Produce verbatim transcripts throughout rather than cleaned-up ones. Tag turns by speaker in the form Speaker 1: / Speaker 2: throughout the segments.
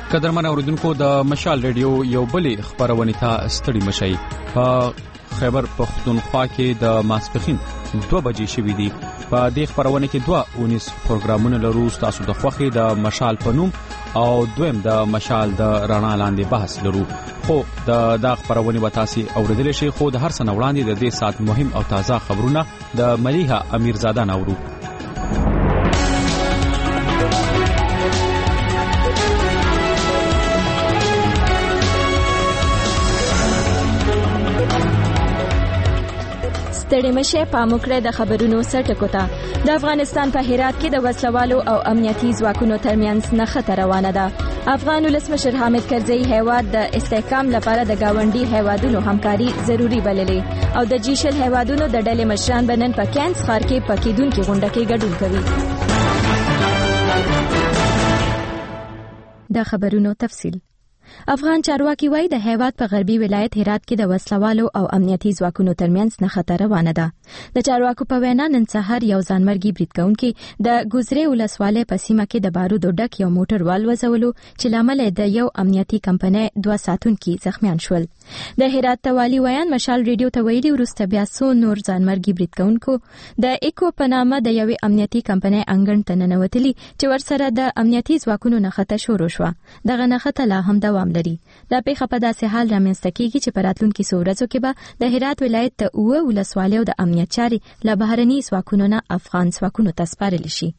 Speaker 1: قدرمن اوریدونکو د مشال ریډیو یو بلې خبرونه ته ستړي مشي. په خیبر پختونخوا کې د ماسپخین دوه بجې شوې دي. په دې خبرونه کې دوه اونیس پروګرامونه لرو. تاسو د خوخي د مشال پنوم او دویم د مشال د رڼا لاندې بحث لرو. خو د دا خبرونه وتاسي اوریدل شي. خو د هر څه وړاندې د دې سات مهم او تازه خبرونه د ملیحه امیرزاده نورو.
Speaker 2: ستړي مشه پاموکړه د خبرونو سرټکو ته. د افغانستان په هرات کې د وسلوالو او امنیتي ځواکونو ترمنځ نښته روانه ده. افغان ولسمشر حامد کرزي هیواد د استحکام لپاره د گاونډي هیوادونو همکاري ضروری بللې او د جیشل هیوادونو د ډلې مشران بنن په کینس ښار کې پکیدونکو غونډه کې ګډون کوي. د خبرونو تفصیل. افغان چارواکي وایي د هیواد په غربي ولایت هرات کې د وسلوالو او امنیتي ځواکونو ترمنځ نښته روانه ده. د چارواکو په وینا نن سهار یو ځانمرګي برید کوونکي د ګوزرې ولسوالۍ په سیمه کې د بارودو ډک یو موټر والوځولو چې لامل د یو امنیتي کمپنۍ دوه ساتونکي زخمیان شول. د هرات توالي ویان مشال ریډیو ته ویلي وروسته بیا څو نور ځانمرګي برید کوونکو د ایکو په نامه د یوې امنیتي کمپنۍ انګړ ته ننوتلي چې ورسره د امنیتي ځواکونو نښته شروع شوه. دغه نښته لا هم دوام لري. دا پیښه په داسې حال رامنځته کیږي چې په راتلونکي څو ورځو کې به د هرات ولایت ته اوه ولسوالیو د امنیت چارې له بهرني ځواکونو نه افغان ځواکونو ته سپارل شي.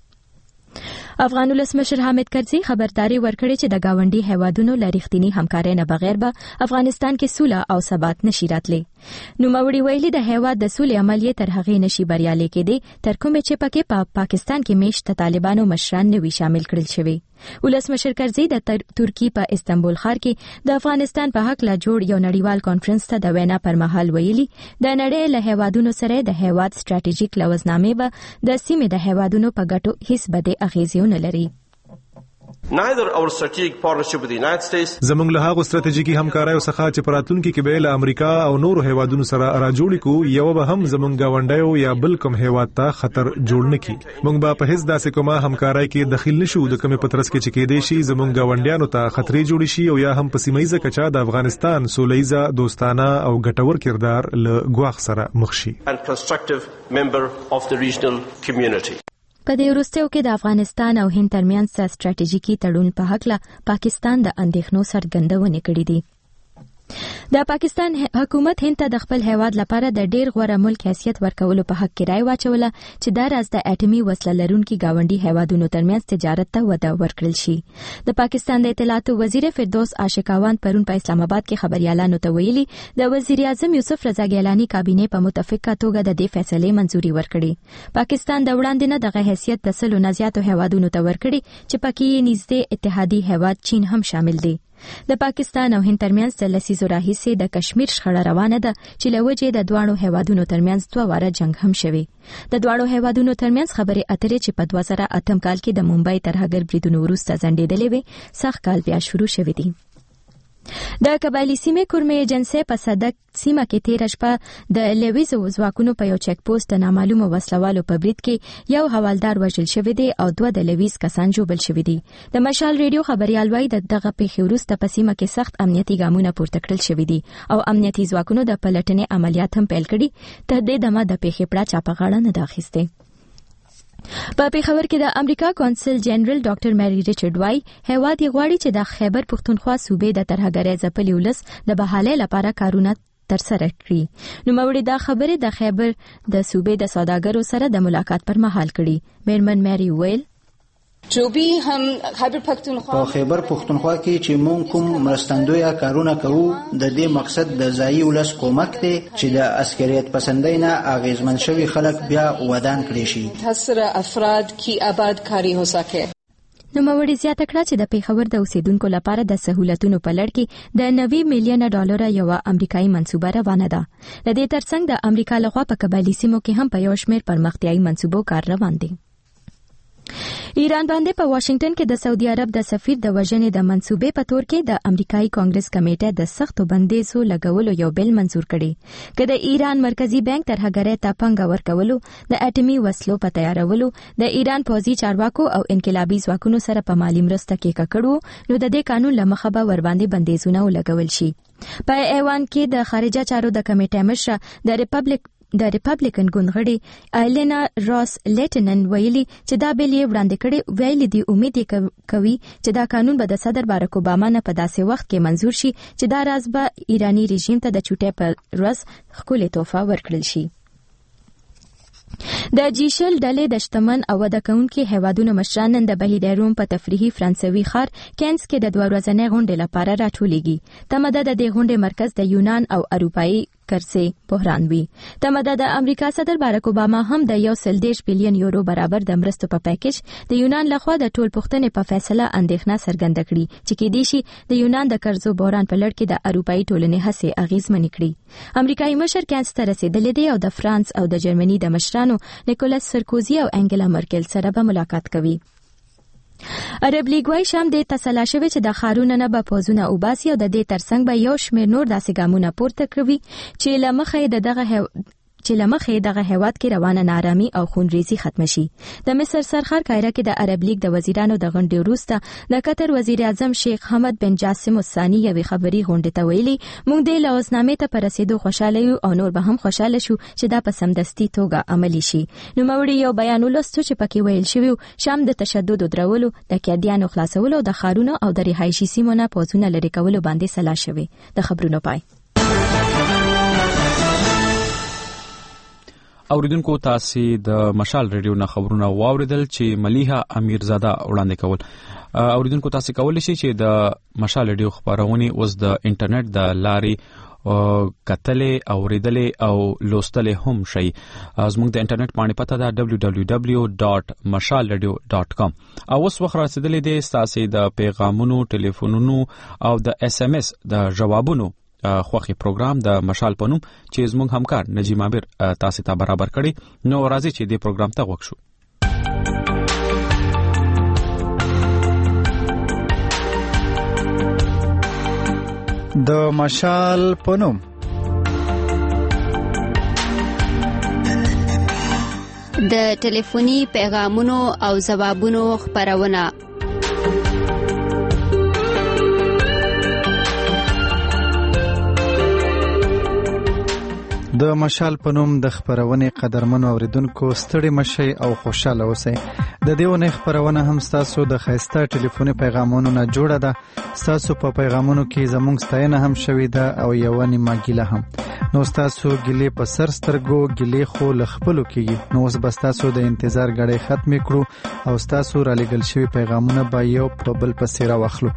Speaker 2: افغان ولسمشر حامد کرزي خبرداري ورکړې چې د گاونډي هیوادونو له رښتینی همکارۍ نه بغیر به افغانستان کې سوله او ثبات نشي راتلی. نوموړي ویلي د هیواد د سولې عملیې تر هغې نشي بریالي کېدی تر کومې چې پکې په پا پاکستان کې میشت طالبانو مشران نه وي شامل کړل شوي. ولسمشر کرزي د ترکی په استنبول ښار کې د افغانستان په حق لا جوړ یو نړیوال کانفرنس ته د وینا پر مهال ویلي د نړۍ له هیوادونو سره د هیواد ستراتیژیک لوزنامې به د سیمې د هیوادونو په ګټو هیڅ بدې اغیزې نه لري.
Speaker 3: Neither our strategic partnership with the United States
Speaker 4: زموږ له هغو ستراتیژیکي همکاریو څخه چې په راتلونکي کې به له امریکا او نورو هیوادونو سره راجوړ کو یو به هم زموږ گاونډیو یا بل کوم هیواد ته خطر جوړ نه کی. موږ به په هیڅ داسې کومه همکارۍ کې دخیل نشو د کومې پترس کې چې کېدې شي زموږ گاونډیانو ته خطرې جوړ شي او یا هم په سیمایي کچا د افغانستان سولهیزه دوستانه او ګټور کردار له ګواښ سره مخ شي.
Speaker 3: and constructive member of the regional community.
Speaker 2: په دې وروستیو کې د افغانستان او هند ترمنځ ستراتیژیکي تړون په حق له پاکستان د اندېښنو څرګندونې کړې دي. د پاکستان حکومت هند ته د خپل هیواد لپاره د ډیر غوره ملک حیثیت ورکولو په حق کې رائے واچوله چې دا راز د اټومي وسله لرونکي گاونډي هیوادونو ترمنځ تجارت ته وده ورکړل شي. د پاکستان د اطلاعاتو وزیر فردوس عاشقاوان پرون په اسلام آباد کې خبريالانو ته ویلي د وزیر اعظم یوسف رضا ګیلانی کابینه په متفقه توګه د دې فیصلې منځوري ورکړي. پاکستان د وړاندې نه دغه حیثیت د سلو نه زیاتو هیوادونو ته ورکړي چې پکې نږدې اتحادي هیواد چین هم شامل دی. د پاکستان او هند ترمنځ د لسیزو راهیسې د کشمیر شخړه روانه ده چې له وجې د دواړو هیوادونو ترمنځ دوه واره جنگ هم شوی. د دواړو هیوادونو ترمنځ خبرې اترې چې په دوه زره اتم کال کې د ممبئی ترهګر بریدونو وروسته ځنډېدلې وې سخت کال بیا شروع شوی دی. د قبایلی سیمې کورمې ایجنسۍ په صدک سیمه کې تیر شپه د لویزو ځواکونو په یو چک پوسټ د نامعلومو وسلوالو په برید کې یو حوالدار وژل شوی دی او دوه د لویز کسان ژوبل شوي دي. د مشال ریډیو خبريال وایي د دغه پیښې وروسته په سیمه کې سخت امنیتي ګامونه پورته کړل شوي دي او امنیتي ځواکونو د پلټنې عملیات هم پیل کړي. تر دې دمه د پیښې پړه چا په غاړه نه ده اخیستې. په پیښور کې د امریکا کونسل جنرال ډاکټر مری ریچارډ وای هیواد یې غواړي چې د خیبر پختونخوا صوبې د ترهګرۍ ځپلي ولس د بحالۍ لپاره کارونه ترسره کړي. نوموړي دا خبرې د خیبر د صوبې د سوداګرو سره د ملاقات پر مهال کړي. میرمن مری ویل
Speaker 5: جو بھی هم خیبر پختونخوا
Speaker 6: په خیبر پختونخوا کې چې مونږ کوم مرستندوی کارونه کوو د دې مقصد د ځایي ولس کومک دی چې د عسکریت پسندۍ نه اغیزمن شوي خلک بیا ودان کړي شي.
Speaker 5: متاثره افراد کی آبادکاری هو سکے.
Speaker 2: نوموړي زیاته کړه چې د پیښور د اوسیدونکو لپاره د سہولتونو په لړ کې د نوي میلیونه ډالر یو امریکایي منصوبه روانه ده. د دې ترڅنګ د امریکا لخوا په قبایلی سیمو کې هم په یو شمېر پرمختیایي منصوبو کار روان دی. ایران باندې په واشنگټن کې د سعودي عرب د سفیر د وژنې د منسوبې په تور کې د امریکایي کانګرس کمیټه د سختو بندیزو لګولو یو بل منزور کړي چې د ایران مرکزی بانک ترهګرۍ ته پنګ ورکولو د اټومي وسلو په تیارولو د ایران پوځي چارواکو او انقلابي ځواکونو سره په مالی مرسته کې ککړو نو د دې قانون لمخه به ور باندې بندیزونه ولګول شي. په ایوان کې د خارجه چارو د کمیټې مشر د ریپبلیک د ریپبلیکن ګوندغړي ایلینا راس لیټنن ویلي چې دا بیل یې وړاندې کړي ویلي دی امید کوي چې دا قانون به د صدر بارک اوباما نه په داسې وخت کې منزور شي چې دا راز به ایرانی رژیم ته د چوټې په ورځ ښکلې تحفه ورکړل شي. د جیشل ډلې د شتمن او وده کوونکي هیوادونو مشران نن د بهیره روم په تفریحي فرانسوي ښار کینز کې د دوه ورځنۍ غونډې لپاره راټولېږي. تمه ده د دې غونډې مرکز د یونان او اروپایي کرسي بحران وي. تمه ده د امریکا صدر بارک اوباما هم د یو سل دیش بلین یورو برابر د مرستو په پیکیج د یونان لخوا د ټول پښتنې په فیصله اندېښنه څرګنده کړي چې کېدای شي د یونان د قرضو بحران په لړ کې د اروپایي ټولنې هڅې اغیزمنې کړي. امریکایي مشر کینز ته رسیدلی دی او د فرانس او د جرمني د مشرانو نیکولاس سرکوزي او انګلا مرکل سره به ملاقات کوي. عرب لیګ وايي شام د تسلا شوی چې د خارونه نه به پوزونه او باسي او د دې ترڅنګ به یو شمېر نور داسې ګامونه پورته کوي چې لمخې د دغه چې لمخې دغه هیواد کې روانه نارامي او خونریزي ختم شي. د مصر سرخر قاهره کې د عرب لیګ د وزیرانو د غونډې وروسته د قطر وزیر اعظم شیخ حمد بن جاسم الثاني یوې خبري غونډې ته ویلي موږ د لوزنامې ته پر رسیدو خوشاله یو او نور به هم خوشاله شو چې دا په سمدستي توګه عملي شي. نو موري یو بیان ولستو چې پکې ویل شوی شام د تشدد درولو د کډیانو خلاصولو د خارونو او د رهایشي سیمو نه پوزونه لري کولو باندې سلا شوی. د خبرونو پای
Speaker 1: اوریدونکو تاسو د مشال ریډیو نه خبرونه واوریدل چې ملیحه امیرزاده وړاندې کول. اوریدونکو تاسو کولی شئ چې د مشال ریډیو خبرونه اوس د انټرنیټ د لارې کتلې اوریدلې او لوستلې هم شي. زموږ د انټرنیټ باندې پته ده دبلیو دبلیو دبلیو ډاټ مشال ریډیو ډاټ کام. اوس وخت رسیدلې ده تاسو د پیغامونو ټلیفونونو او د اس ام اس د جوابونو خوخي پروګرام د مشال پنوم چې زموږ همکار نجیب عابر تاسو ته برابر کړي. نو راځي چې دې پروګرام ته وښو.
Speaker 7: د مشال پنوم
Speaker 8: د ټلیفوني پیغامونو او ځوابونو خبرونه.
Speaker 7: د مشال پنوم د خبرونه قدرمنو اوریدونکو ستړي مشي او خوشاله اوسئ. د دېونه خبرونه هم تاسو د خیسته ټلیفوني پیغامونو نه جوړه ده. تاسو په پیغامونو کې زموږ ستاینه هم شوي ده او یو نیمه ګیله هم. نو تاسو ګیله په سر سترګو ګیله خو لخپلو کېږي. نو اوس بس تاسو د انتظار غړې ختم کړو او تاسو را لګل شوی پیغامونه به یو په بل پسې را واخلو.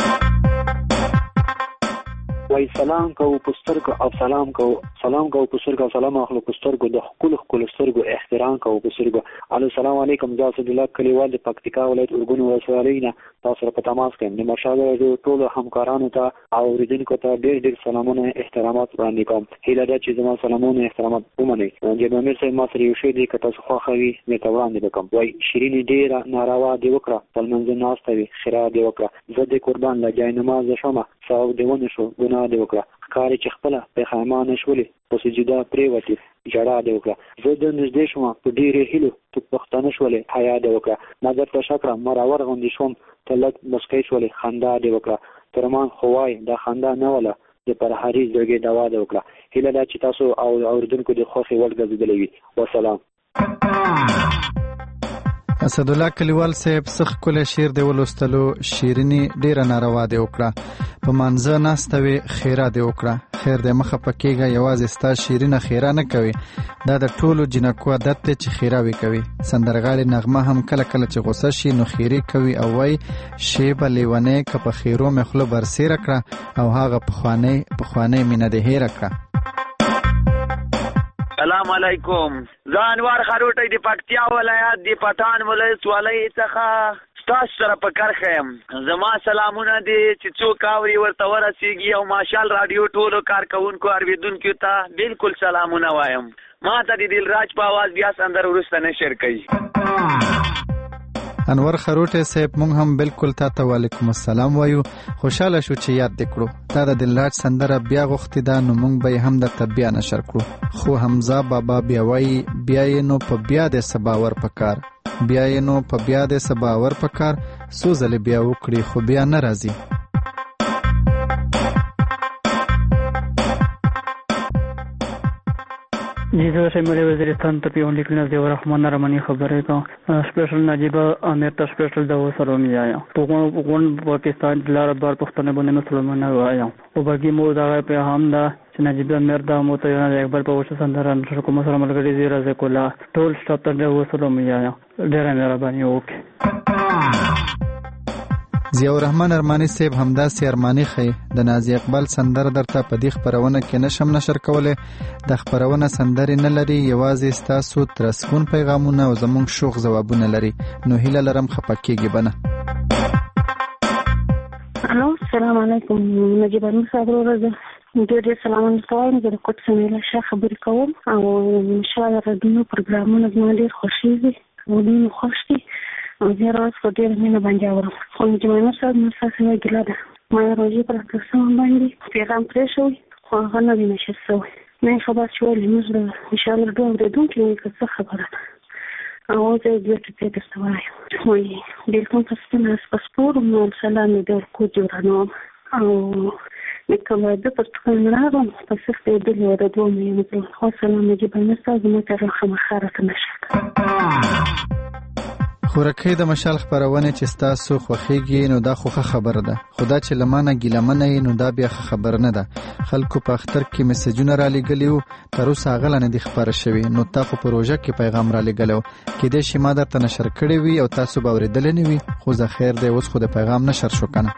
Speaker 9: وای سلام کو پسترګو او سلام کو سلام کو پسترګو سلام اخلو پسترګو د خپل خپل سترګو احترام کو پسترګو. السلام علیکم جاسد الله کلیوال د پکتیکا ولایت اورګون ولسوالینا تاسو سره په تماس کې د مشاله د ټول همکارانو ته او اوریدونکو ته ډېر ډېر سلامونه احترامات وړاندې کوم. هیله ده چې زما سلامونه احترامات ومنئ. جناب امیر صاحب ما سره یو شی دی که تاسو خوښوي مې ته وړاندې وکړم. وای شیریني ډېره ناروا دی وکړه په لمونځ ناسته وي خیره دی وکړه زه د قربان له جای نماز شومه ثواب دی ونه شو ګناه دی وکړه کاري چې خپله پیغامانه شولې په سجده پرېوتې جړا دی وکړه زه د نږدې شوم په ډېرې هیلو ته پښتانه شولې حیا دی وکړه ما درته ښه کړه ما راورغوندې شوم ته لږ مسکی شولې خندا دی وکړه ترمان خو وای دا خندا نه وله د پرهاري زړګي دوا دی وکړه. هیله ده چې تاسو او اوریدونکو د خوښې وړ ګرځېدلی وي. وسلام.
Speaker 7: اسد الله کلیوال صاحب سخ کله شعر دی ولوستلو شیرینی ډیره ناروا دی وکړه په منځه ناستوي خیره دی وکړه خیر دی مخه پکېږه یوازې ستا شیرینه خیره نه کوي دا د ټولو جنکو عادت دی چې خیره وي کوي. سندرغاړي نغمه هم کله کله چې غوسه شي نو خیری کوي او وای شیبه لیونې که په خیرو مې خوله برسیره کړه او هغه پخوانی پخوانی مینه دې هیره کړه.
Speaker 10: سلام علیکم. ځانوار خروټی د پکتیا ولایت د پټان ولسوالۍ څخه تاسو سره په کرخه یم. زما سلامونه دي چې څوک اوري ورته ورسیږي او ماشال رادیو ټولو کارکونکو اوریدونکو ته بالکل سلامونه وایم. ما ته د دلراج په आवाज بیا سندر ورسته نشر کوي.
Speaker 7: انور خروټه صاحب مونږ هم بالکل تاسو وعلیکم السلام وایو. خوشاله شو چې یاد دکړو دا د دللاج سندره بیا غوښتي دا نو مونږ به هم د تبیا نشر کړو. خو حمزه بابا بیا وای بیا نو په بیا د سباور پکار بیا نو په بیا د سباور پکار سوزل بیا وکړي خو بیا ناراضي.
Speaker 11: जी सर से मेरे वजीरिस्तान ته پیون لیکل دی ورحمان رحمانی خبره کا سپیشل نجیبه امیر ته سپیشل د وسروم یا په غون پاکستان لار بار پښتنه باندې مسلمانانه وایا او باقي مو دا په هم دا چې نجیبه امیر دا مو ته نه یک بار په وښه سندران سره کوم سره ملګری دی راځه کولا ټول سټاپ ته د وسروم یا ډیر مهرباني وکړه.
Speaker 7: ضیاء الرحمن ارمانی صاحب همدا سي ارمانی خي د نازي اقبال سندر درته په دې خبرونه کې نشم نشر کوله. د خبرونه سندر نه لري یوازې ستاسو ترسکون پیغامونه او زمونږ شوخ جوابونه لري نو هیله لرم خپکیږي بنه.
Speaker 12: الو السلام علیکم نجیب امیر صاحب ورته ډېر سلام وایم د کوټ سمېله ښه خبرې کوم او انشاءالله رادیو پروګرامونه زما ډېر خوښیږي او ډېر خوښ دي او زه راز په ډېر مینه باندې اورم. خو نجیب امیر صاحب نو ستاسو نه ګیله ده ما روژې پر اکرسان باندې پیغام پرې شوی خو هغه نه دی نشر شوی نه خبر چې ولې موږ د انشاءالله دوه اورېدونکي نه که څه خبره ده او زه بیا ته څه درته وایم وایي بېلتون پسپونه پسپور مو سلام مې در کو جوړانوم او لکه واده پر ټکان راغلم په سخت یې دلې و د دوه مې یم خو سلام نجیب امیر صاحب زما ته خامخا راته نشه
Speaker 7: خورکې د مشال خبرونه چې تاسو خوخیږي نو دا خوخه خبره ده. خدا چې لمانه ګیلمنه نو دا بیا خبر نه ده. خلکو په اختر کې میسجونه را لګلیو تر اوسه غل نه دي خبره شوی نو تاسو پروژه کې پیغام را لګلو کې د شي ماده ته نشر کړی وي او تاسو به ورېدل نه وي خو زه خیر دی اوس خو د پیغام نشر شو کنه.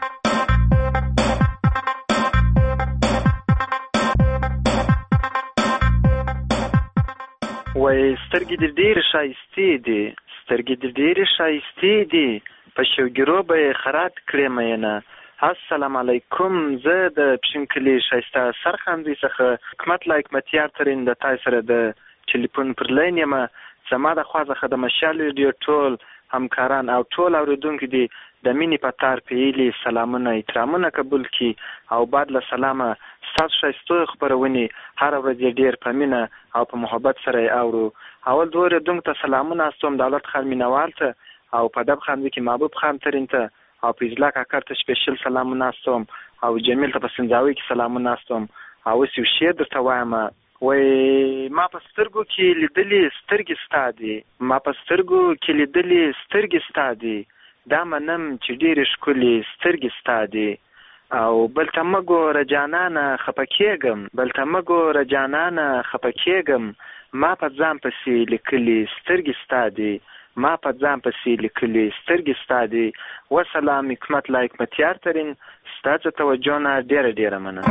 Speaker 13: وای سترګې د ډېر شایستې دي سترګې د ډېرې ښایستې دي په شوګیرو به یې خرات کړې مینه. السلام علیکم زه د پښینکلي ښایسته سرخاندوی څخه حکمت لا حکمتیار ترین د تای سره د ټلیفون پر لین یم. زما د خوا څخه د مشال ریډیو ټول همکاران او ټول اورېدونکي دي د مینې په تار پیلي سلامونه احترامونه قبول کړي او بعد له سلامه ستاسو ښایستو خپرونې هره ورځ یې ډېر په مینه او په محبت سره یې اورو. اول دوه اورېدونکو ته سلامونه استوم دولت خان مینوال ته او په ادب خاندوي کې محبوب خان ترین ته او په اجلا کاکر ته سپیشل سلامونه استوم او جمیل ته په سنځاوي کې سلامونه استوم او اوس یو شعر درته وایم وای ما په سترګو کې لیدلې سترګې ستا دي ما په سترګو کې لیدلې سترګې ستا دي دا منم چې ډېرې ښکلې سترګې ستا دي او بل ته مه ګوره جانانه خفه کېږم بل ته مه ګوره جانانه خفه کېږم ما په ځان پسې لیکلې سترګې ستا دي ما په ځان پسې لیکلې سترګې ستا دي. وسلام حکمت لا حکمتیار ترین ستاسو توجه نه ډېره ډېره مننه.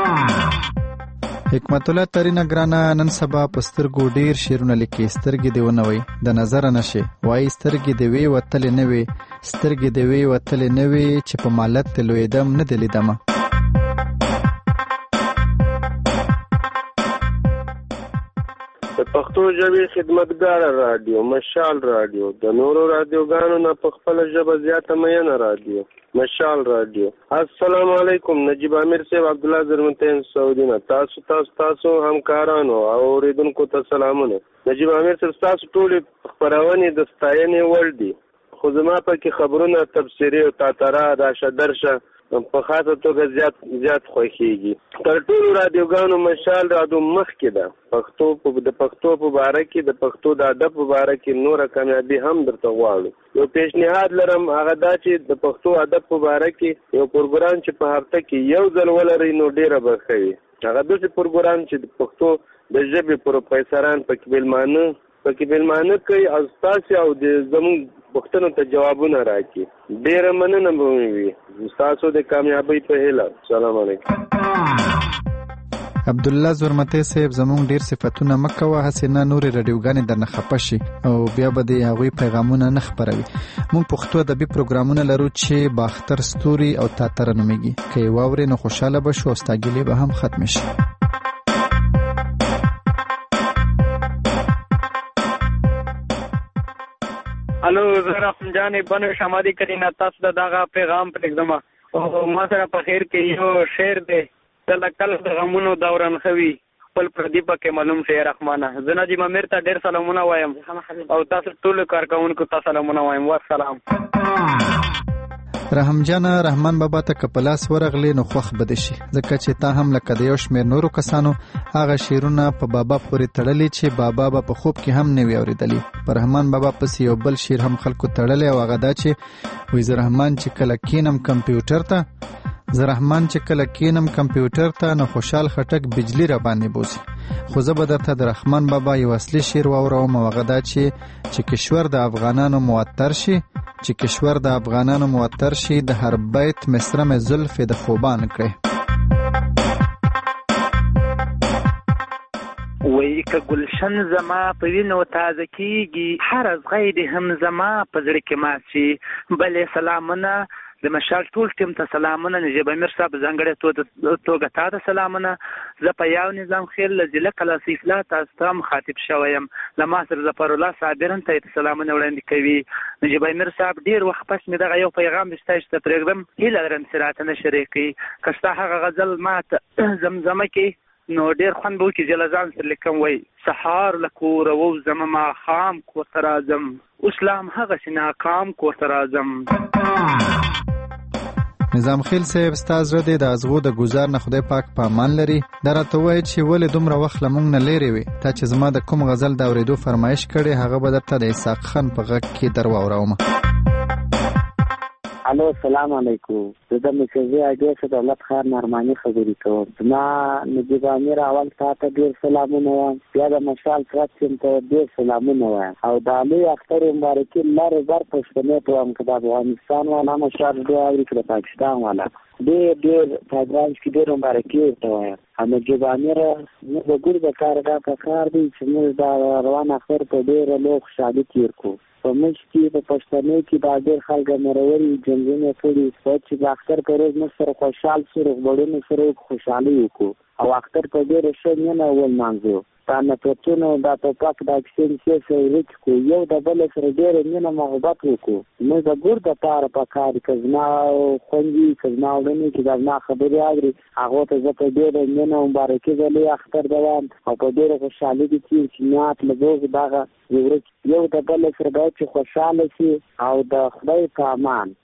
Speaker 7: حکمت الله ترینه ګرانه نن سبا په سترګو ډېر شعرونه لیکي سترګې دې ونه وي د نظر نشي وایي سترګې دې وي وتلې نه وي سترګې دې وي وتلې نه وي چې په مالت ته لوېدم نه دې لیدمه.
Speaker 14: د پښتو ژبې خدمتګار رادیو مشال رادیو د نورو رادیوګانو نه په خپله ژبه زیاته مینه رادیو مشال رادیو. السلام علیکم نجیب امیر صاحب عبدالله زرمتین سعودینا تاسو تاسو تاسو همکارانو او اوریدونکو ته سلامونه. نجیب امیر صاحب تاسو ټولې خپرونې د ستاینې وړ دي خو زما پکې خبرونه تبصرې او تاتره راشه درشه په خاصه توګه زیات زیات خوښیږي. تر ټولو رادیوګانو مشال رادیو مخکې ده. پښتو د پښتو په باره کې د پښتو د ادب په باره کې نوره کامیابي هم درته غواړو. یو پیشنهاد لرم هغه دا چې د پښتو ادب په باره کې یو پروګرام چې په هفته کې یو ځل ولرئ نو ډېره به ښه وي. هغه داسې پروګرام چې د پښتو د ژبې پروفیسران پکې مېلمانه پکې مېلمانه کوي او ستاسې او د زموږ پوښتنو ته جوابونه راکړي. ډېره مننه به وي ستاسو د کامیابۍ په هیله. السلام علیکم.
Speaker 7: عبدالله زرمتی صاحب زمونږ ډیر صفاتونه مکوه هسې نه نورې راډیوګانې درنه خفه شي او بیا به د هغوی پیغامونه نه خپروي. موږ پښتو ادبي پروګرامونه لرو چې باختر ستوري او تاتره نومیږي. که یې واورې نو خوشحاله به شو او ستا ګیلې به هم ختمې شي.
Speaker 11: الو زه رحم جان بنو شمادي کرینا تاسو د دغه پیغام پرېږدم او ما سره په خیر کې یو شعر دی کله کله د غمونو دوران خوي خپل پردي پکې معلوم شي رحمانه زه نجیب امیر ته ډېر سلامونه وایم او تاسو ټول کارکونکو ته سلامونه وایم والسلام.
Speaker 7: رحم جان رحمان بابا ته کپلاس ورغلې نو خوخ بد شي ځکه چې تا هم لکه د یو شمېر نورو کسانو هغه شعرونه په بابا پورې تړلي چې بابا به په خوب کې هم نه وي اورېدلی. په رحمان بابا پسې یو بل شعر هم خلکو تړلی او هغه دا چې وایي زه رحمان چې کله کینم کمپیوټر ته زه رحمان چې کله کینم کمپیوټر ته نو خوشحال خټک بجلی را باندې بوسي. خو زه به درته د رحمان بابا یو اصلي شعر واورم او هغه دا چې چې کشور د افغانانو معطر شي چې کشور د افغانانو معطر شي د هر بیت مصره مې زلفې د خوبان کړې.
Speaker 15: وی که گلشن زما په وینو تازه کیږي هر از غیر هم زما په زړه کې ماشي بلې سلامونه د مشال ټول ټیم ته سلامونه نجیب امیر صاحب ځانګړې توګه تا ته سلامونه. زه په یو نظام خیل له ضلع کلاسیفلا تاسو ته مخاطب شوی یم له ما سره ظفرالله صابرن ته یې سلامونه وړاندې کوي. نجیب امیر صاحب ډېر وخت پس مې دغه یو پیغام ستاسو ته پرېږدم هیله لرم چې راته نشر یې کړي که ستا هغه غزل ما ته زمزمه کړي نو ډېر خوند به وکړي چې له ځان سره لیکم وایي سهار له کوره ووځم ماښام کور ته راځم اوس لا هم هغسې ناکام کور ته راځم.
Speaker 7: نظام خیل صاحب ستا زړه دی د ازغو د ګزار نه خدای پاک په امان لري. دا راته ووایه چې ولې دومره وخت له موږ نه لرې وې تا چې زما د کوم غزل د اورېدو فرمایش کړی هغه به درته د اسحاق خان په غږ کې در واوروم.
Speaker 16: الو السلام علیکم زه د مرکزي اډیا څخه دولت خان نرمانی خبرې کوم. زما نجیب امیر اول تا ته ډېر سلامونه وایم بیا د مشال پراتیم ته ډېر سلامونه وایم او د علي اختر مبارکي لارې بر پښتنې ته وایم که د افغانستان والا مشال ډېر اوري که د پاکستان والا ډېر ډېر پروګرام کې ډېر مبارکي ورته وایم. نجیب امیر موږ د ګور د کار دا کار دی چې موږ د روان اختر په ډېره لوی خوشحالي تېر کړو. په منځ کې په پښتنې کې دا ډېر خلک مروري جنګونه کړي چې د اختر په ورځ موږ سره خوشحال شو روغبړونه سره خوشحالي وکړو او اختر په ډېره ښه مینه ولمانځو. دا نفرتونه دا ټوپک دا کیسې کیسې سره ورک کړو یو د بل سره ډېره مینه محبت وکړو. موږ د ګور د پاره په کار که زما خویندې که زما وړنې چې دا زما خبرې اوري هغو ته زه په ډېره مینه او مبارکي زلې اختر دوام او په ډېره خوشحالي کې چې چې نیات له ځوږ دغه ورک یو د بل سره باید چې خوشحاله شي او د خدای په امان.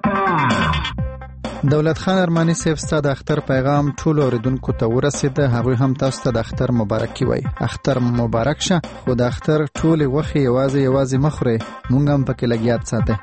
Speaker 7: دولت خان ارمانی صاحب ستا د اختر پیغام ټولو اوریدونکو ته ورسېده هغوی هم تاسو ته د اختر مبارکي وایي. اختر مبارک شه خو د اختر ټولې غوښې یوازې یوازې مه خورئ مونږ هم پکې لګیات ساتئ.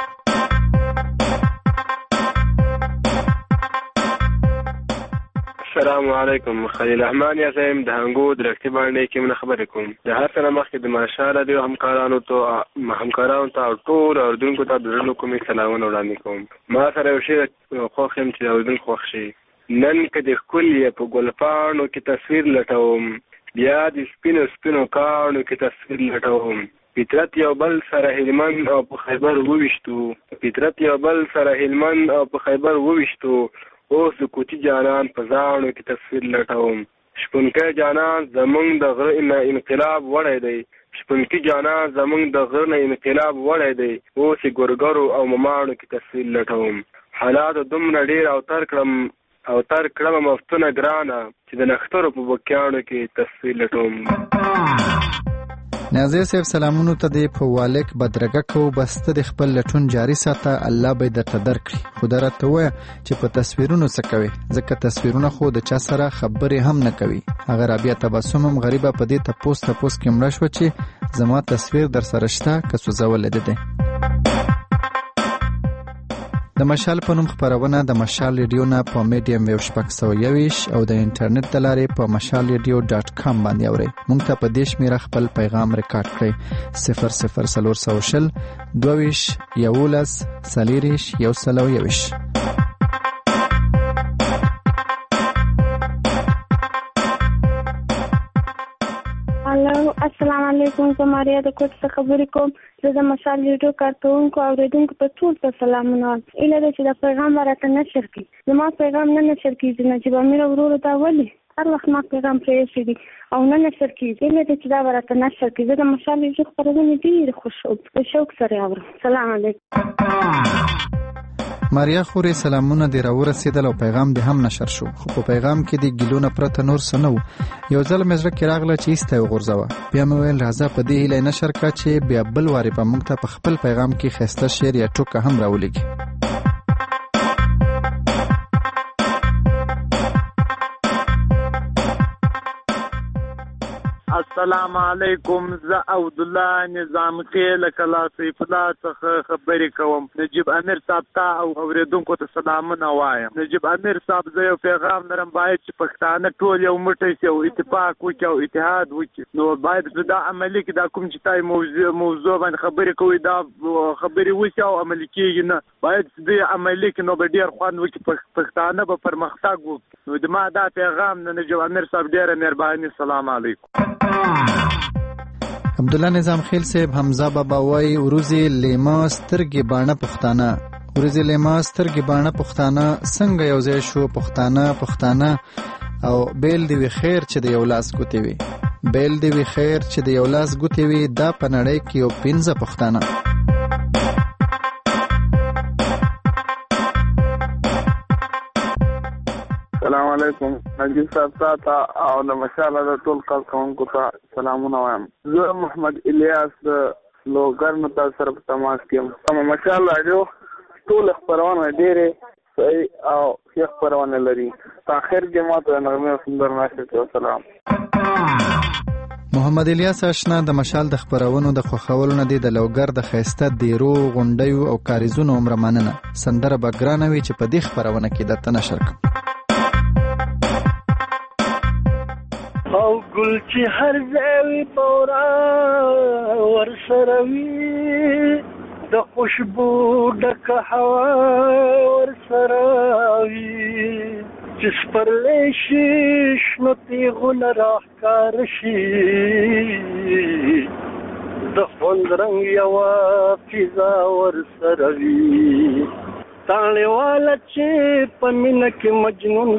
Speaker 14: السلام علیکم خلیل رحمان یم د هنګو د رښتې باندې کې من خبرې کوم. د هر سره مخکې د ماشاءالله د همکارانو ته همکارانو ته او ټول اوریدونکو ته د زړه کومې سلامونه وړاندې کوم. ما سره یو شی خوښ یم چې اوریدونکو خوښ شي. نن که د ښکلي په ګلپاڼو کې تصویر لټوم بیا د سپینو سپینو کاڼو کې تصویر لټوم. فطرت یو بل سره هلمند او په خیبر وویشتو فطرت یو بل سره هلمند او په خیبر وویشتو اوس د کوټي جانان په ځاڼو کې تصویر لټوم. شپونکی جانان زمونږ د غره نه انقلاب وړی دی شپونکی جانان زمونږ د غره نه انقلاب وړی دی اوس یې ګورګرو او مماڼو کې تصویر لټوم. حالاتو دومره ډېر اوتر کړم اوتر کړم مفتونه ګرانه چې د نښترو په بکیانو کې تصویر لټوم.
Speaker 7: نازیه صاحب سلامونو ته دی په والک بدرګه کو بس ته د خپل لټون جاری ساته الله به درته درکړي. خو درته وایه چې په تصویرونو څه کوي ځکه تصویرونه خو د چا سره خبرې هم نه کوي. هغه رابعه تبسم هم غریبه په دې تپوس تپوس کې مړه شوه چې زما تصویر در سره شته که سوځولی دی. د مشال په نوم خپرونه د مشال ریډیو نه په میډیم ویو شپږ سوه یوویشت او د انټرنیټ د لارې په مشال ریډیو ډاټ کام باندې اورئ. موږ ته په دې شمېره خپل پیغام ریکارډ کړئ صفر صفر څلور سوه شل دوه ویشت یولس څلېرویشت یو سل او یوویشت.
Speaker 12: السلام علیکم زه ماریا د کوټ څخه خبرې کوم. زه د مشال ریډیو کارکوونکو او اوریدونکو ته ټول ته سلامونه وایم. ایله ده چې دا پیغام به راته نشر کړي. زما پیغام نه نشر کېږي نجیب امیر ورورو ته ولې هر وخت ما پیغام پرېښی دي او نه نشر کېږي نه دی چې دا به راته نشر کړي. زه د مشال رادیو خپرونې ډېرې خوښ په شوق سره اورم. سلام علیکم.
Speaker 7: ماریا خوري سلامونه دې راورسېدل او پیغام دې هم نشر شو، خو په پیغام کې د ګیلونه پرته نور څه نه و. یو ځل مې زړه کې راغله چې ایسته یې وغورځوه. بیا مې ویل راځه په دې هیله نشر کړه چې بیا بل وارې به موږ ته په خپل پیغام کې ښایسته شعر یا ټوکه هم راولیږي.
Speaker 17: السلام علیکم. زه عبدالله نظام خیل کلا سیف الله څخه خبرې کوم. نجیب امیر صاحب ته او اوریدونکو ته سلامونه وایم. نجیب امیر صاحب زه یو پیغام لرم، باید چې پښتانه ټول یو موټی شي او اتفاق وکړي او اتحاد وکړي. نو باید دا عملي کړي. دا کوم چې تاسو موضوع موضوع باندې خبرې کوي دا خبرې وشي او عملي کېږي نه. باید دې عملي کړي نو به ډېر خوند وکړي، پښتانه به پرمختګ وکړي. نو د ما دا پیغام د نجیب امیر صاحب ډېره مهرباني. سلام علیکم.
Speaker 7: عبدالله نظام خیل صاحب حمزه بابا وای وروزی لیما سترګې باڼه پښتانه. وروزی لیما سترګې باڼه پښتانه څنګه یو ځای شو پښتانه پښتانه او بیل دی وی خیر چې د یو لاس ګوتې وي. بیل دی وی خیر چې د یو لاس ګوتې وي. دا په نړۍ کې یو پنځه پښتانه.
Speaker 17: السلام علیکم. نجیب صاحب تا او د مشال د ټول کارکونکو ته سلامونه وایم. زه محمد الیاس د لوګر نو تاسو سره په تماس کې یم. تم مشال رادیو ټول خبرونه ډېرې صحیح او ښه خبرونه لري. تاخير کې ماته نغمه سندر ناشته. سلام.
Speaker 7: محمد الیاس آشنا د مشال د خبرونو د خوښولو نه دی د لوګر د خیسته دیرو غونډیو او کاریزونو عمر مننه. سندره بګرانوي چې په دې خبرونه کې د تنشر کوم.
Speaker 18: او ګل چې هر ځای بورا ورسره وي د خوشبو ډکه هوا ورسره وي چې سپرلی شي شنو تیغونه راښکاره شي د خوند رنګ یوه فضا ورسره وي تاڼې واله چې په مینه کې مجنون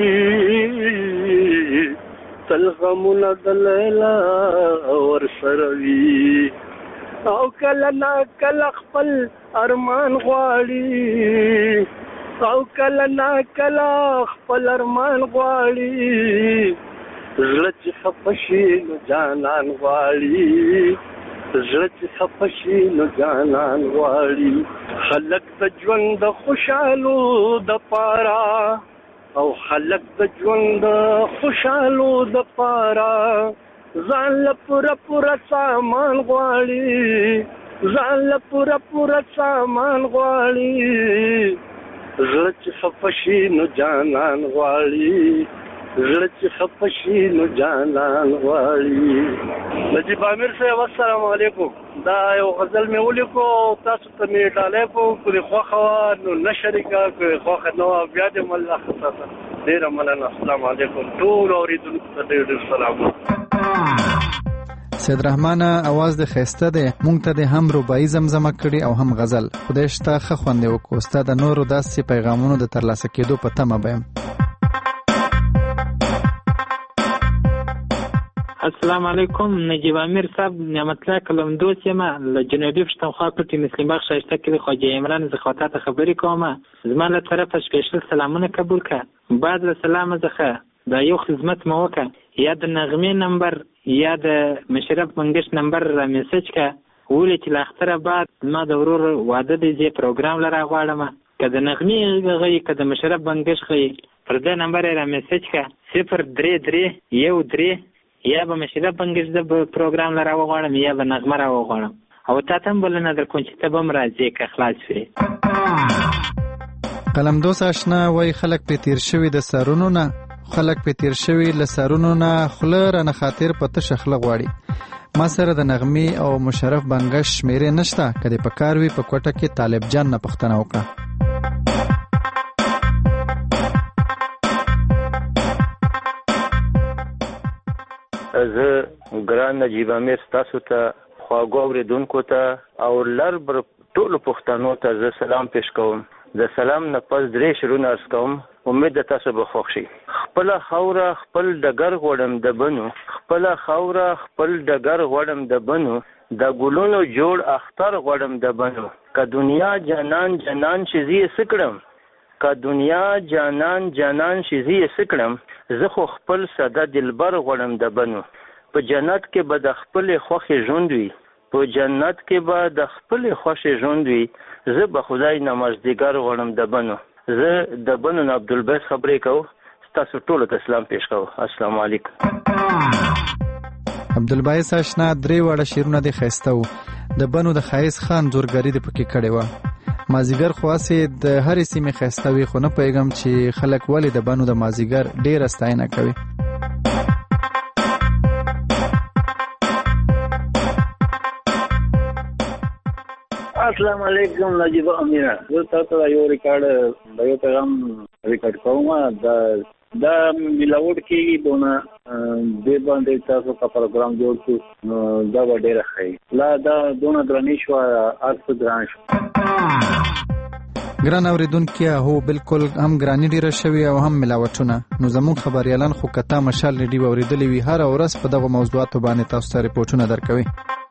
Speaker 18: شي تل غمونه د لیلا ورسره وي او کله نا کله خپل ارمان غواړي او کله نا کله خپل ارمان غواړي زړه چې خفه شي نو جانان غواړي زړه چې خفه شي نو جانان غواړي خلک د ژوند د خوشحالو د پاره او خلق د ژوند خوشحالو د پاره ځان له پوره پوره سامان غواړي ځان له پوره پوره سامان غواړي زړه چې خفه شي نو جانان غواړي زړه چې خفه شي نو جانان غواړي. نجیب امیر صاحب السلام علیکم. دا یو غزل مې ولیکو تاسو ته مې ډالۍ کو کړي خوښه نو نشر کا کوي خوښه نو بیا دې الله خاصه ډیر مننه. السلام علیکم ټول اوریدونکو ته ډیر ډیر سلام.
Speaker 7: سید رحمان اواز د خسته ده مونږ ته د هم رباعي زمزمه کړي او هم غزل. خدای شته خ خوندې وکړو. ستاسو د نورو داسې پیغامونو د ترلاسه کېدو په تمه بیم.
Speaker 19: السلام علیکم. نجیب امیر صاحب نعمت الله کلمدوس یم له جنوبي پښتونخوا پټي مسلم بخش شایسته کې خواجه عمران زه خاطر ته خبرې کوم. زما له طرفه سپیشل سلامونه قبول کړه. بعد له سلام زخه دا یو خدمت مو وکړه یا د نغمې نمبر یا د مشرف منګش نمبر را میسج کا ولې چې لاختره بعد ما د ورور واده دی زی پروګرام لره غواړم که د نغمې غي که د مشرف منګش غي پر دې نمبر را میسج کا صفر درې درې یو درې یا به مشرف منګش د پروګرام لره غواړم یا به نغمه را غواړم او تاسو هم بلنه در کوم چې ته به مرাজি که خلاص وي.
Speaker 7: قلمدوس آشنا وای خلک په تیر شوی د سرونو نه خلک په تیر شوی له سرونو نه خله رانه خاطر پته شخله غواړي. ما سره د نغمې او مشرف بنګش شمیرې نشته کدی په کار وی په کوټه کې طالب جان نه پښتنه وکړه.
Speaker 20: زه ګران نجیب امیر تاسو ته خواږه اوریدونکو ته او لر بر ټولو پښتنو ته زه سلام پېښ کوم. د سلام نه پس درې شعرونه عرض کوم. امید ده تاسو به خوښ شي. خپل خوره خپل ډګر غوړم د بنو خپل خوره خپل ډګر غوړم د بنو د ګلونو جوړ اختر غوړم د بنو که دنیا جانان جانان شزي سکړم که دنیا جانان جانان شزي سکړم زه خو خپل ساده دلبر غوړم د بنو په جنت کې به د خپل خوښې ژوند وي په جنت کې به د خپل خوښې ژوند وي زه به خدای نمازدیګر غوړم د بنو زه د بنو نه عبدالبیس خبرې کوم تاسو ټولو ته سلام پیښ کوم. السلام علیکم.
Speaker 7: عبدالبیس آشنا درې واړه شعرونه دې ښایسته وو. د بنو د ښایست خان زورګري دې پکې کړې وه. مازیګر خو هسې د هرې سیمې ښایسته وي خو نه پوهېږم چې خلک ولې د بنو د مازیګر ډېره ستاینه کوي.
Speaker 21: السلام علیکم نجیب امیره. زه تاسو ته یو ریکارډ د یو پیغام ریکارډ کوم. دا دا ملاوټ کېږي دونه دې باندې تاسو کا پروګرام جوړ کړو دا به ډېره ښه لا دا دونه ګرانې شوه هر څه ګران شو.
Speaker 7: ګران اورېدونکي هو بالکل هم ګراني ډېره شوې او هم ملاوټونه. نو زموږ خبریالان خو که تا مشال ریډیو اورېدلې وي هره ورځ په دغو موضوعاتو باندې تاسو ته ریپورټونه درکوي.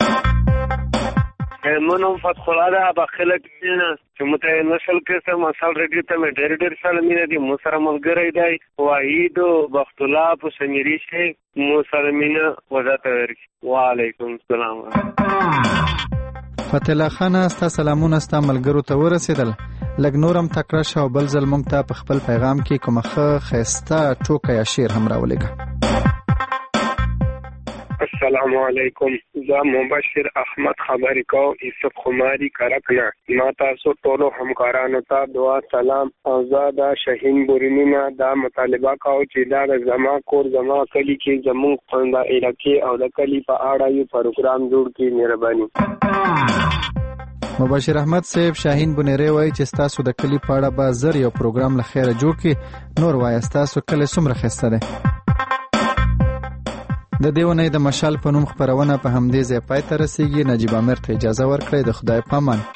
Speaker 14: منم فتح الله ده به خلک چې مته نسل کې سم اصل ریډیو ته مې ډېر ډېر سره مینه دي مو سره ملګری دی وحید بخت الله په سمیری شي مو سره مینه وځه ورکی. وعلیکم السلام.
Speaker 7: فتح الله خان استا سلامونه استا ملګرو ته ورسېدل. لږ نورم تکړه شه او بل ځل موږ ته په خپل پیغام کې کومه ښه ښایسته ټوکه یا شعر هم راولېږه.
Speaker 14: السلام علیکم. زه مبشر احمد خبرې کوم یوسف خماري کرکنه. ما تاسو ټولو همکارانو ته دعا سلام او زه د شاهین بورینی نه دا مطالبه کوم چې دا د زما کور زما کلی کې زموږ خوند علاقې او د کلی په اړه یو پروګرام جوړ کړي. مهرباني.
Speaker 7: مبشر احمد صاحب شاهین بونیری وایي چې ستاسو د کلی په اړه به زر یو پروګرام له خیره جوړ کړي. نور وایه ستاسو کلی څومره ښایسته دی. د دې اونۍ د مشال په نوم خپرونه په همدې ځای پای ته رسیږي. نجیب امیر ته اجازه ورکړئ. د خدای په امان.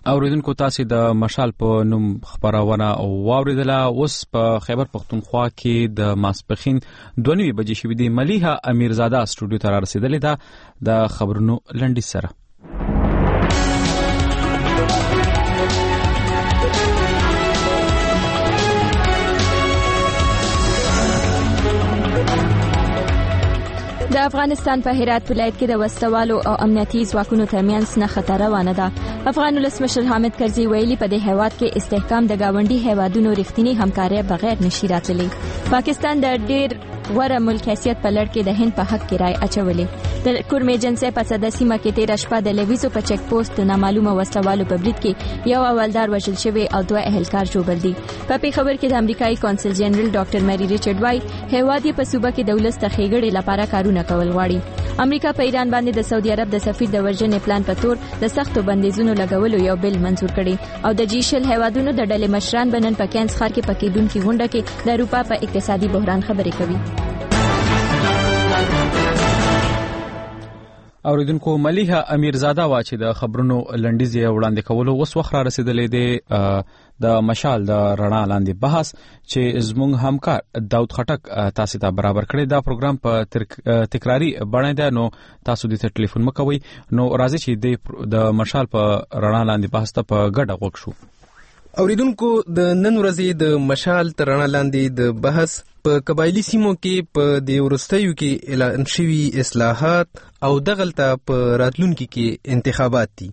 Speaker 1: اوریدونکو تاسو د مشال په نوم خبرونه او واوریدله. اوس په خیبر پختونخوا کې د ماسپخین دوه نیمې بجې شوې دي. ملیحه امیرزاده سټوډیو ته رسیدلې ده د خبرونو لنډیز سره.
Speaker 2: د افغانستان په هرات ولایت کې د وسلوالو او امنیتي ځواکونو ترمنځ نه خطر روانه ده. افغان ولسمشر حامد کرزي ویلي په دې هیواد کې استحکام د گاونډي هیوادونو رښتینی همکاري بغیر نشي راتللی. پاکستان د ډیر غوره ملک حیثیت په لړ کې د هند په حق کې رائے اچولې. د کورمې جنسي په صده سیمه کې تیر شپه د لویزو په چک پوسټ نامعلومه وسلوالو په برید کې یو اولدار وژل شوی او دوه اهلکار ژوبل دي. په پیښور کې د امریکایي کونسل جنرال ډاکټر مری ریچارډ وای هیواد په صوبه کې د ولست خېګړې لپاره کارونه کول غواړي. امریکا په ایران باندې د سعودي عرب د سفیر د ورجنې پلان په تور د سختو بندیزونو لګولو یو بل منزور کړي او د جی شل هیوادونو د ډلې مشران بنن په کینس ښار کې پکېدونکو غونډه کې د اروپا په اقتصادي بحران خبرې کوي.
Speaker 1: اوریدونکو ملیحه امیرزاده وا چې د خبرونو لنډیز یې وړاندې کولو اوس وخت را رسیدلې دی د مشال د رڼا لاندې بحث چې زموږ همکار داود خټک تاسو ته برابر کړی. دا پروګرام په تکراری بڼه ده نو تاسو دې ته ټلیفون مکوئ. نو راځي چې د مشال په رڼا لاندې بحث ته په ګډه غوږ شو.
Speaker 4: اوریدونکو د نن ورځې د مشال تر رڼا لاندې د بحث په قبایلی سیمو کې په د ورستیو کې اعلان شوي اصلاحات او دغلته په راتلونکي کې انتخابات دي.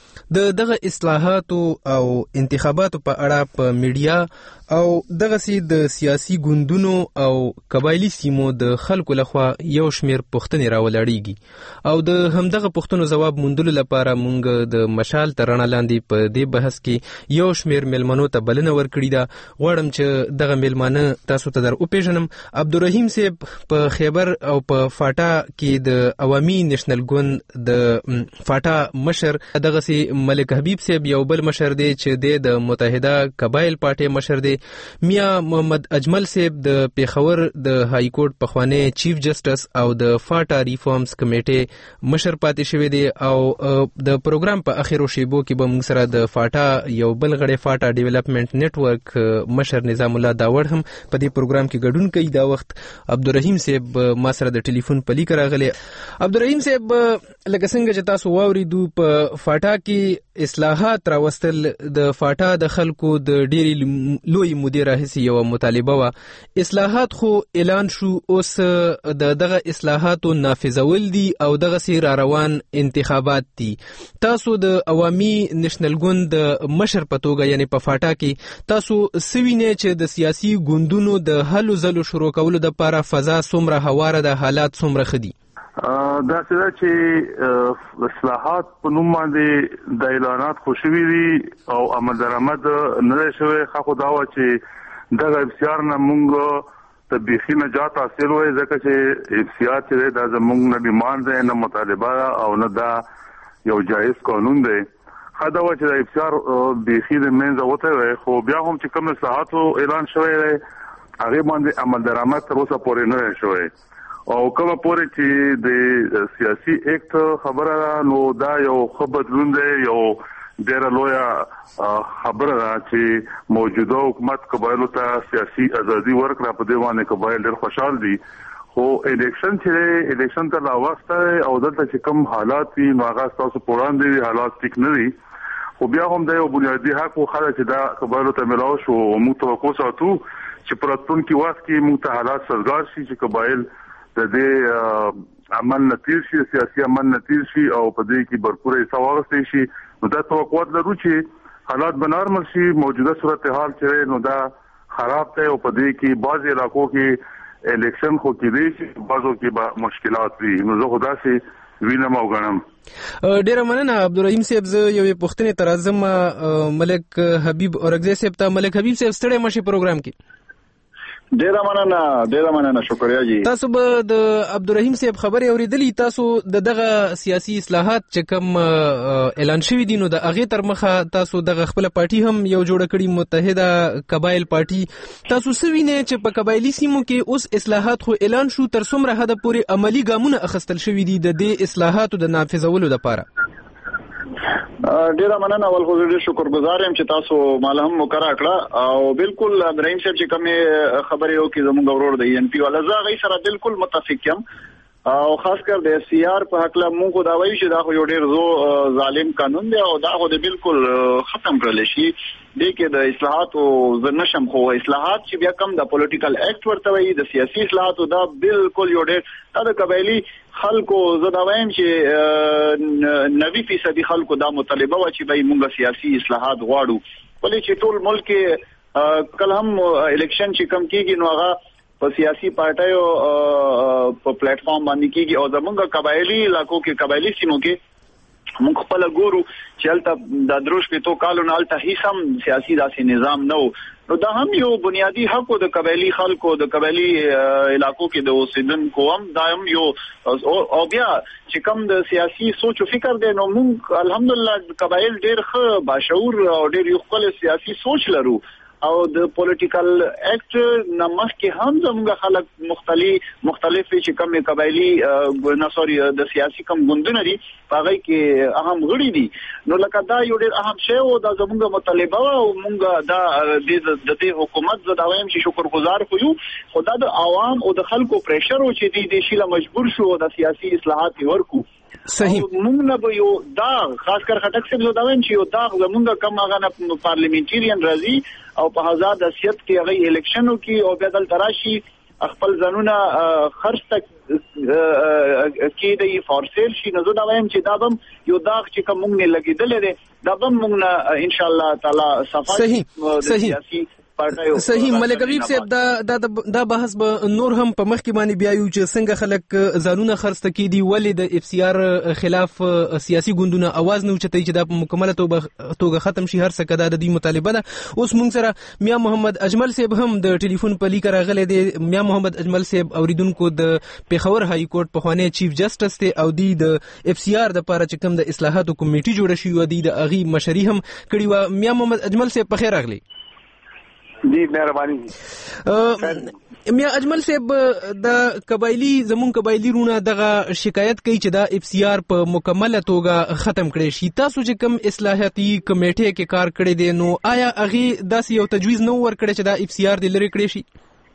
Speaker 4: د دغه اصلاحاتو او انتخاباتو په اړه په میډیا او دغه سي د سیاسي ګوندونو او قبایلی سیمو د خلکو لخوا یو شمیر پوښتنې راولړيږي او د همدغه پوښتنو جواب موندلو لپاره مونږ د مشال تر رڼا لاندې په دې بحث کې یو شمیر ملمنو ته بلنه ورکړې ده. غواړم چې دغه ملمانه تاسو ته در وپیژنم. عبدالرحیم صاحب په خیبر او په فاټا کې د عوامي نېشنل ګوند د فاټا مشر، دغه سي ملک حبیب صاحب یو بل مشر دی چې د متحده قبایل پارټي مشر دی. میا محمد اجمل صاحب د پیښور د های کورټ پخوانی چیف جسټس او د فاټا ریفارمز کمیټې مشر پاتې شوی دی او د پروګرام په اخیرو شیبو کې به موږ سره د فاټا یو بل غړی فاټا ډیولپمنٹ نتورک مشر نظام الله داوړ هم په دې پروګرام کې ګډون کوي. دا وخت عبدالرحیم صاحب ما سره د ټلیفون په لیک راغلی. عبدالرحیم صاحب لکه څنګه چې تاسو واوریدو په فاټا کې اصلاحات راوستل د فاټا د خلکو د ډېری لوی مدیر راهسي یو مطالبه وا. اصلاحات خو اعلان شو، اوس د دغه اصلاحاتو نافذول دي او دغه سي را روان انتخابات دي. تاسو د عوامي نېشنل ګوند مشر په توګه یعنی په فاټا کې تاسو سوینه چې د سیاسي ګوندونو د هلو ځلو شروع کولو د لپاره فضا څومره هواره د حالات څومره خدي؟
Speaker 22: دا څه چې اصلاحات په نوم باندې د اعلانات خوشوي دي او عمل درآمد نه شوی. خو دا و چې دغه افسیار نه مونږ ته بيخي نجات حاصل وای ځکه چې افسیار چې دا زمونږ نه ډیماند دی نه مطالبه او نه دا یو جایز قانون دی. خدا و چې د افسیار بيخي د منځ وته وای. خو بیا هم چې کوم اصلاحاتو اعلان شوی دی هغه باندې عمل درآمد تر اوسه پورې نه شوی او کومه پورې چې د سیاسي اکټ خبره نو دا یو خبر لوند یو ډېر لوی خبره ده چې موجوده حکومت قبایلو ته سیاسي ازادي ورکړه. په دې باندې قبایل ډېر خوشحال دي. خو الیکشن چې الیکشن ته لا وخت او دلته چې کوم حالات دي نو هغه تاسو پوراند دي، حالات ټیک نه دي. خو بیا هم دا یو بنیادي حق خو خلک چې دا قبایلو ته ملاو شو او موږ توقع ساتو چې په راتلونکي وخت کې موږ ته حالات سازگار شي چې قبایل د دې عمل نتیج شي، سیاسي عمل نتیج شي او په دې کې برپوره حصہ واخیستل شي. نو دا توقعات لرو چې حالات به نارمل شي. موجوده صورتحال چې نو دا خراب دی او په دې کې بعض علاقو کې الیکشن خو کېدی شي، بعضو کې به مشکلات وي. نو زه خدا سي وینم او غنم.
Speaker 4: ډیره مننه عبدالرحیم صاحب. زه یوې پوښتنې ته راځم ملک حبیب اورګزی صاحب ته. ملک حبیب صاحب ستړی مشي پروګرام کې.
Speaker 23: ډیره مننه ډیره مننه شکریا جی.
Speaker 4: تاسو به د عبدالرحیم صاحب خبرې اوریدلې. تاسو د دغه سیاسي اصلاحات چې کوم اعلان شوی دي نو د هغه تر مخه تاسو دغه خپل پارټي هم یو جوړ کړی متحده قبایل پارټي. تاسو سوینه چې په قبایلی سیمو کې اوس اصلاحات خو اعلان شو، تر څومره حد پورې عملی ګامونه اخیستل شوی دي د دې اصلاحاتو د نافذولو لپاره؟
Speaker 23: ډیره مننه ول خو ډیر شکرګزار یم چې تاسو مال هم مقرره کړه او بالکل ابراهیم صاحب چې کومه خبرې وکړي زموږ ورور دی ان پی ولا زه غي سره بالکل متفق یم او خاص کر د سی آر په حق له موږ دا وایي چې دا خو یو ډیر زو ظالم قانون دی او دا خو بالکل ختم کړل شي د کې د اصلاحات او زنشم خو اصلاحات چې بیا کم د پولیټیکل اکټ ورته وایي د سیاسي اصلاحات دا بالکل یو ډیر د قبایلی خلکو زدا وایم چې نوي فیصدي خلکو دا مطالبه و چې به موږ سیاسي اصلاحات غواړو ولې چې ټول ملک کله هم الیکشن چې کم کیږي نو هغه په سیاسي پارټایو په پلیټ فارم باندې کیږي او زمونږ قبایلی علاقو کې قبایلی سیمو کې موږ خپل ګورو چې البته د دروش په تو کالو نه البته هیڅ هم سیاسي داسې نظام نه نو دا هم یو بنیادی حق د قبایلی خلکو د قبایلی علاقو کې د اوسیدونکو هم دا هم یو او بیا چې کوم د سیاسي سوچ او فکر دی نو موږ الحمدلله قبایل ډېر ښه باشعور او ډېر یو خپل سیاسي سوچ لرو او د پولیټیکل اکټ نمخ کې هم زموږ خلک مختلف مختلف چې کوم قبایلی نه سوري د سیاسي کوم ګوندونه دي هغه کې اهم غړي دي نو لکه دا یو ډېر اهم شی او د زموږ مطالبه او موږ دا د دې حکومت زدا وایم چې شکرګزار خو یو خدای د عوام او د خلکو پریشر او چې دې شیله مجبور شو د سیاسي اصلاحات ورکو
Speaker 4: صحیح
Speaker 23: موږ نه یو دا خاص کر خټک څخه زدا وایم چې یو دا زموږ کم هغه پارلیمنټریان راځي او په آزاد حیثیت کې هغه الیکشنو کې او بدل تراشي خپل ځانونه خرج تک کې د فورسل شي نو دا وایم چې دا بم یو داغ چې کوم نه لګیدل دي دا بم موږ نه ان شاء الله تعالی صفای
Speaker 4: صحیح صحیح صحیح ملک حبیب صاحب دا دا دا بحث به نور هم په مخ کې باندې بیايو چې څنګه خلک ځانونه خرڅ تکي دي ولې د اف سی آر خلاف سیاسي ګوندونه आवाज نه اوچتای چې دا په مکمله توګه ختم شي هر څه کده د دې مطالبه ده اوس موږ سره میا محمد اجمل صاحب هم د ټلیفون په لیک راغلی دی میا محمد اجمل صاحب اوریدونکو د پیښور های کورټ په خوانې چیف جسټس ته او دی د اف سی آر د لپاره چې کوم د اصلاحاتو کمیټي جوړه شي و دی د اغي مشري هم کړي و میا محمد اجمل صاحب په خیر راغلی
Speaker 3: دی مهرباني
Speaker 4: میا اجمل صاحب د قبایلی زمون قبایلی رونه دغه شکایت کوي چې دا اف سی آر په مکمله توګه ختم کړي شي تاسو چې کوم اصلاحاتي کمیټه کې کار کړی دی نو آیا اغه داسې یو تجویز نو ور کړی چې دا اف سی آر د لری کړی شي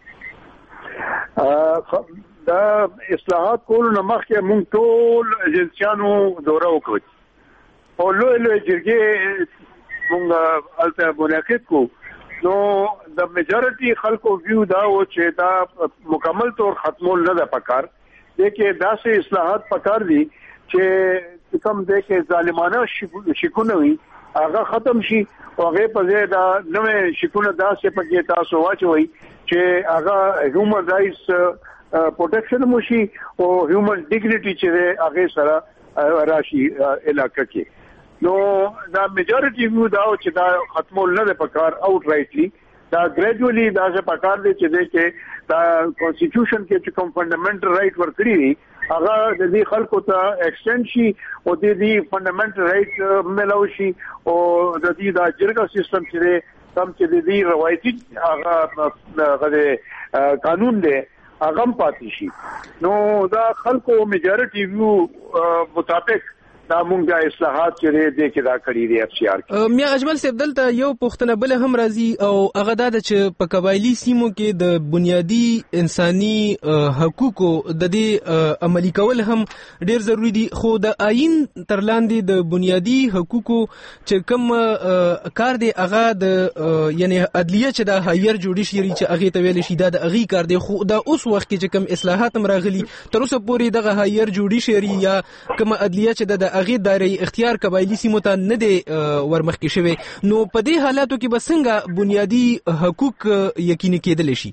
Speaker 3: دا اصلاحات کول نو مخکې مونږ ټول ایجنسیانو دوره وکړو او لوی لوی جرګې مونږ الته منعقد کو نو د میجورټي خلکو ویو دا و چې دا مکمل طور ختمول نه ده پکار دغه داسې اصلاحات پکار دي چې کوم دغه ظالمانه شکونه وي هغه ختم شي او هغه په ځای دا نوې شکونه داسې پکې تاسو واچوي چې هغه هیومن رائټس پروټیکشن موشي او هیومن ډیګنیټي چې هغه سره راشي علاقې کې نو دا میجورټي ویو دا چې دا ختمول نه ده پکار اوټ رائټلی دا ګریجوالي دا څه پکار دي چې دغه دا کانسټیټیوشن کې چې کوم فندامنټل رائټ ورکړي هغه د دې خلکو ته ایکسټند شي او د دې فندامنټل رائټ ملو شي او د دې دا جرګه سیستم چې کم چې د دې روایتي هغه غوډه قانون دی هغه پاتې شي نو دا خلکو میجورټي ویو مطابق دا مونږه اصلاحات چې دې کې دا کړی دی اف سی آر
Speaker 4: میا اجمل صاحب دلته یو پښتنه بل هم راځي او هغه دا چې په قبایلی سیمو کې د بنیادی انساني حقوقو د دې عملی کول هم ډیر ضروری دي خو د آئین تر لاندې د بنیادی حقوقو چې کوم کار دی هغه د یعنی عدلیه چې د هایر جوډیشری چې هغه ته ویل شي دا د اغي کار دی خو دا اوس وخت کې چې کوم اصلاحات هم راغلي تر اوسه پورې دغه هایر جوډیشری یا کوم عدلیه چې د اغه داري اختیار قبایلی سیمو ته نه دی ورمخکې شوی نو په دې حالاتو کې به څنګه بنیادی حقوق یقیني کېدل شي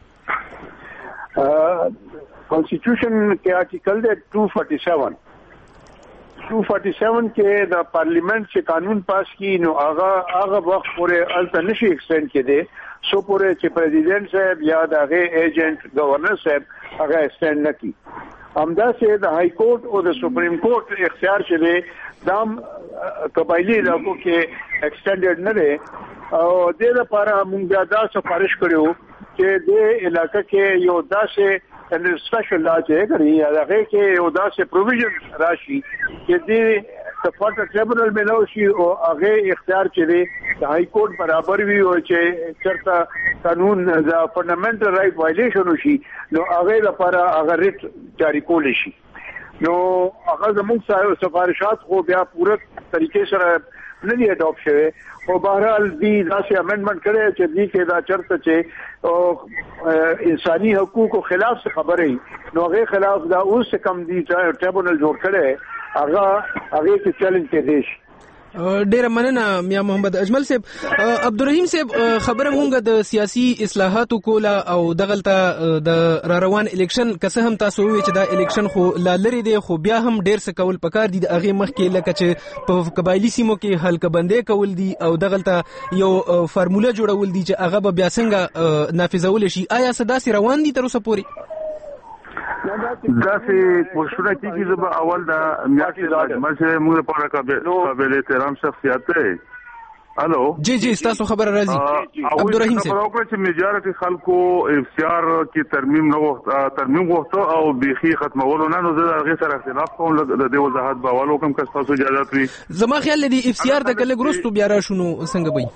Speaker 3: کانسټیټیوشن کې آرټیکل دی two forty-seven two forty-seven کې د پارلیمنت چې قانون پاس کی نو هغه هغه وخت پورې الته نشي ایکسټند کېده سو پورې چې پریزیدنت صاحب یا دغه ایجنټ گورنر صاحب هغه ایکسټند نکړي همدا چې د های کورټ او د سپریم کورټ اختیار شوه دام قبایلی علاقو کې ایکسټندډ نه دی او د لپاره موږ دا سفارش کړو چې د علاقې کې یو داسې ان سپیشل لا چې کړی هغه کې یو داسې پروویژن راشي چې د صفات ټریبونل ملو شي او هغه اختیار چي د های کورټ برابر وي او چې چرته قانون د فندامنټل رائټ وایلیشن شي نو هغه لپاره هغه ریټ جاری کول شي نو هغه زموږ سفارشات خو بیا پوره طریقې سره نه دی اډاپټ شوی او بهرحال دې داسې امندمنت کړی چې دې کې دا چرته چې انساني حقوقو خلاف خبره نو هغه خلاف دا اوس کم دي ټریبونل جوړ کړي هغه هغه کې چیلنج کې دي
Speaker 4: ډیره مننه میا محمد اجمل صاحب. عبدالرحیم صاحب خبره مونږه د سیاسي اصلاحاتو کوله او دغلطه د را روان الیکشن که هم تاسو وی چې دا الیکشن خو لا لري دی خو بیا هم ډیر څه کول پکار دي د هغه مخ کې لکه چې په قبایلی سیمو کې حلقه بندي کول دي او دغلطه یو فارموله جوړول دي چې هغه بیا څنګه نافذول شي. آیا صداسي روان دي تر اوسه پورې؟
Speaker 22: دا سه کوشش کیږي زما اول دا میاشتې اجمل چې موږ لپاره قابل احترام شخصیت دی. الو
Speaker 4: جی جی تاسو خبر راځي عبدالرحیم صاحب
Speaker 22: خبر اوکړه چې میجارټي خلکو اف سی آر کې ترمیم نه وخت ترمیم وخت او بيخي ختمولو نه نو زه هغه سره اختلاف کوم د دې وضاحت باور کوم که تاسو اجازه وي.
Speaker 4: زما خیال دی اف سی آر د کله ګروستو بیا را شنو څنګه وي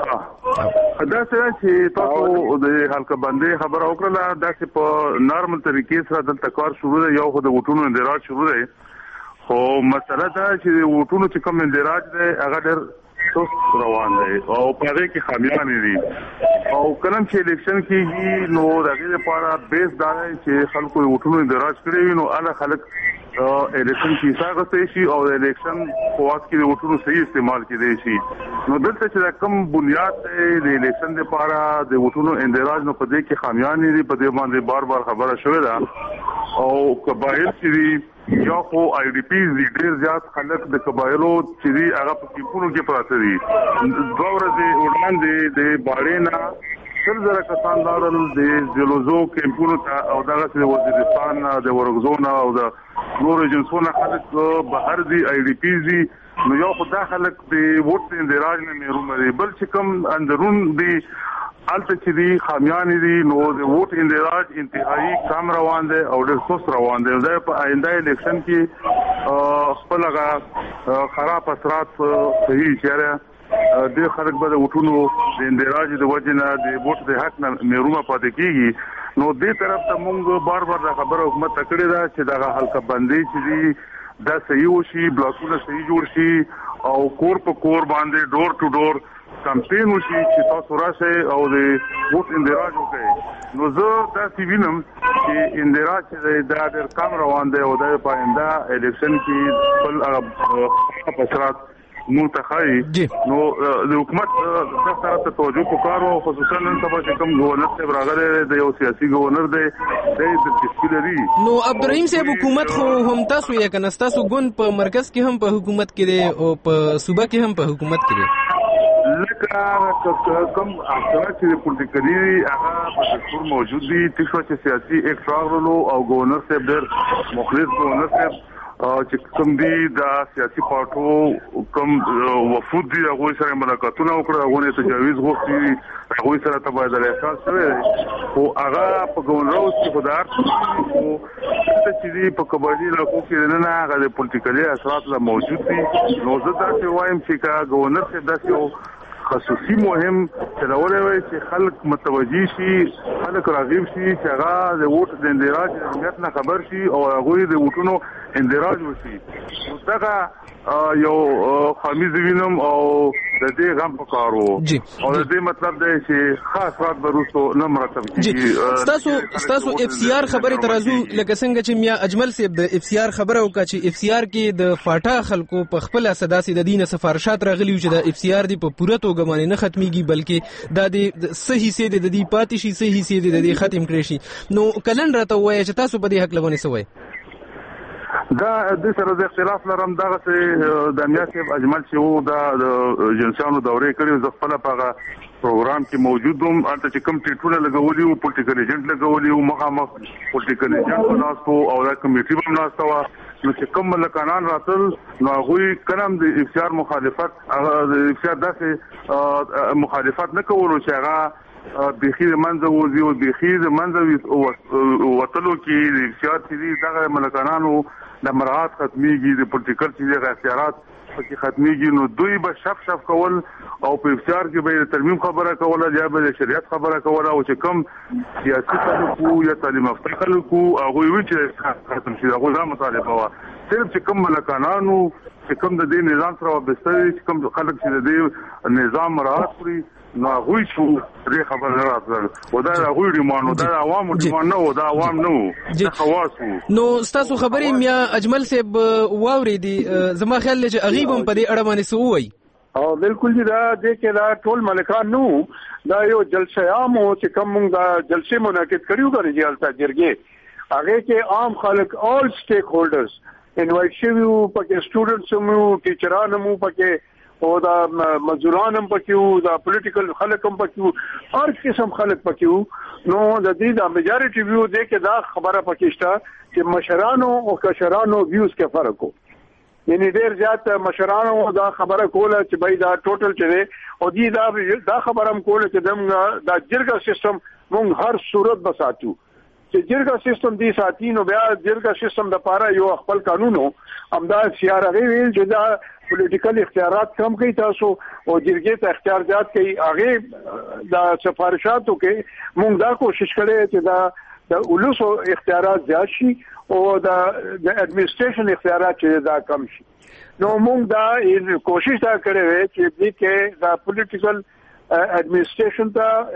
Speaker 22: دا څه چې تاسو د حلقه بندي خبر اوکړه دا چې په نارمل طریقې سره د تکار شروع دی یو خو د وټونو اندراج شروع دی خو مسله دا چې وټونو چې کوم اندراج دی هغه ډېر سست روان دی او په هغه کې خامیان دي او کلم چې الیکشن کېږي نو دغه لپاره بیس دا دی چې خلکو وټونو اندراج کړی نو اله خلک الیکشن کې څنګه شي او الیکشن په وخت کې وټونو صحیح استعمال کړي شي نو دلته چې کوم بنیاد د الیکشن لپاره د وټونو اندراج نو په دې کې خامیان دي په دې باندې بار بار خبره شوې ده او قبایل چې یو خو آی ډی پی ډیر زیات خلک د قبایلو چې دی هغه په کیپونو کې پراته دي دوه ورځې وړاندې د باړینا څل زره کسان لارل د جلوزو کیمپونو ته او دغه د وزیرستان د ورغزون او د نور جنسونه خلک بهر دي آی ډی پی دي نو یو خو دا خلک د ووټ اندراج نه مېروم دي بل چې کوم اندرون دي الته چې دي خامیان دي نو د ووټ اندراج انتهایی کم روان دي او ډېر سست روان دي دا په آینده الیکشن کې خپل هغه خراب اثرات صحیح چیرې د خلک به د وټونو د اندراج د وجنه د ووټ د حق نه مېرومه پاتې کیږي نو دې طرف ته موږ بار بار خبره حکومت تکړه ده چې دا حلقه بندي چې دي دا صحیح وشي بلاکونه صحیح جوړ شي او کور په کور باندې ډور ټو ډور کمپین وشي چې تاسو راشه او د ووټ اندراج وکړي نو زه دا سی وینم چې اندراج د ډېر کم روان دی او د پاینده الیکشن کې خپل هغه اثرات منتخبي نو د حکومت د طرف ته توجه وکړو خصوصا نن سبا چې کوم گورنر صاحب راغلی د یو سیاسي گورنر دی د تشکیلري
Speaker 4: نو عبدالرحیم صاحب حکومت خو هم تاسو یې کنه تاسو ګوند په مرکز کې هم په حکومت کې دی او په صوبه کې هم په حکومت کې دی
Speaker 22: لکه کوم افسر چې پولیټیکلی هغه په دستور موجود دي چې سیاسي ایکټ راغلو او گورنر صاحب ډېر مخلص گورنر صاحب چې کوم دي د سیاسي پارټو کوم وفود دي هغه سره ملاقاتونه وکړه هغه تجاویز غوښتي هغه سره تبادله احساس شوی او هغه په گورنر اوس کې خدار او چې دي په قبایلی علاقو کې نه هغه د پولیټیکلی اثرات لا موجود دي نو زه دا وایم چې کا گورنر صاحب داسې خصوصي مهم چلولې وي چې خلک متوجي شي خلک راغب شي چې هغه د ووټ د اندراج اهمیت نه خبر شي او هغه د ووټونو اندراج وشي دغه یو خامیز وینم او د دې غم پکارو او د دې مطلب دی چې خاص رات بروسو نه مرتب کیږي
Speaker 4: تاسو تاسو اف سی آر خبره ترازو لکه څنګه چې میا اجمل صاحب د اف سی آر خبره وکړه چې اف سی آر کې د فاټا خلکو په خپل صداسي د دینه سفارشات راغلي چې د اف سی آر دی په پوره توګه باندې نه ختميږي بلکې د دې صحیح سي د دې پاتې شي صحیح سي د دې ختم کړي شي نو کلن راته وایي چې تاسو په دې حق لونه سوي
Speaker 22: دا د سره د اختلاف لرم دغه چې د امنیت اجمل چې وو د جنسانو دورې کړي ز خپل په پروګرام کې موجود هم البته چې کوم ټیټونه لګولي او پولیټیکل ایجنټ لګولي او مخامخ پولیټیکل ایجنټ وناستو او د کمیټي هم ناستو نو چې کوم ملکانان راتل نو هغه کلم د افشار مخالفت د افشار داسې مخالفت نه کولو چې هغه بخي د منځ وځي او بخي د منځ وتلو کې د اختیار چې دغه ملکانانو د مراعات ختميږي د پولیټیکل چې د اختیارات پکې ختميږي نو دوی به شف شف کول او په اختیار کې به ترمیم خبره کوله یا به شریعت خبره کوله او چې کم سیاسي خلکو یا تعلیم یافته خلکو هغه وی چې ختم شي هغه دا مطالبه وا صرف چې کم ملکانانو چې کم د دې نظام سره وابسته دي چې کم خلک چې د دې نظام مراعات کړي نو هغه شو دې خبر نه راځل او دا هغه ډیمانو دا عوامو ډیمان نه و دا عوام نه و خواص
Speaker 4: نو تاسو خبرې میا اجمل صاحب واوري دي زما خیال چې اغیبم په دې اړه باندې سووي
Speaker 3: او بالکل دا دې کې دا ټول ملکان نو دا یو جلسه عام او چې کوم موږ دا جلسه منعقد کړیو غواړي چې البته جرګې هغه کې عام خلک all stakeholders انوایټ شویو پکې سټوډنټس مو ټیچرانو مو پکې او دا مزدوران هم پکې دا پولیټیکل خلک هم پکې هر قسم خلک پکې نو د دې د میجارټي ویو دې کې دا خبره پکې شته چې مشرانو او کشرانو ویوز کې فرق وو یعنی ډېر زیات مشرانو دا خبره کوله چې بای دا ټوټل چې او دې دا دا خبره هم کوله چې دم دا جرګه سیستم مونږ هر صورت بساتو چې جرګه سیستم دې ساتي نو بیا جرګه سیستم د پاره یو خپل قانونو امدا سیارغه ویل چې دا پولیټیکل اختیارات کم کوي تاسو او جرګې ته اختیار زیات کوي هغه دا سفارشاتو کې مونږ دا کوشش کړې چې دا د ولوسو اختیارات زیات شي او دا د اډمنسټریشن اختیارات چې دا کم شي نو مونږ دا کوشش دا کړې چې دې کې دا پولیټیکل اډمنسټریشن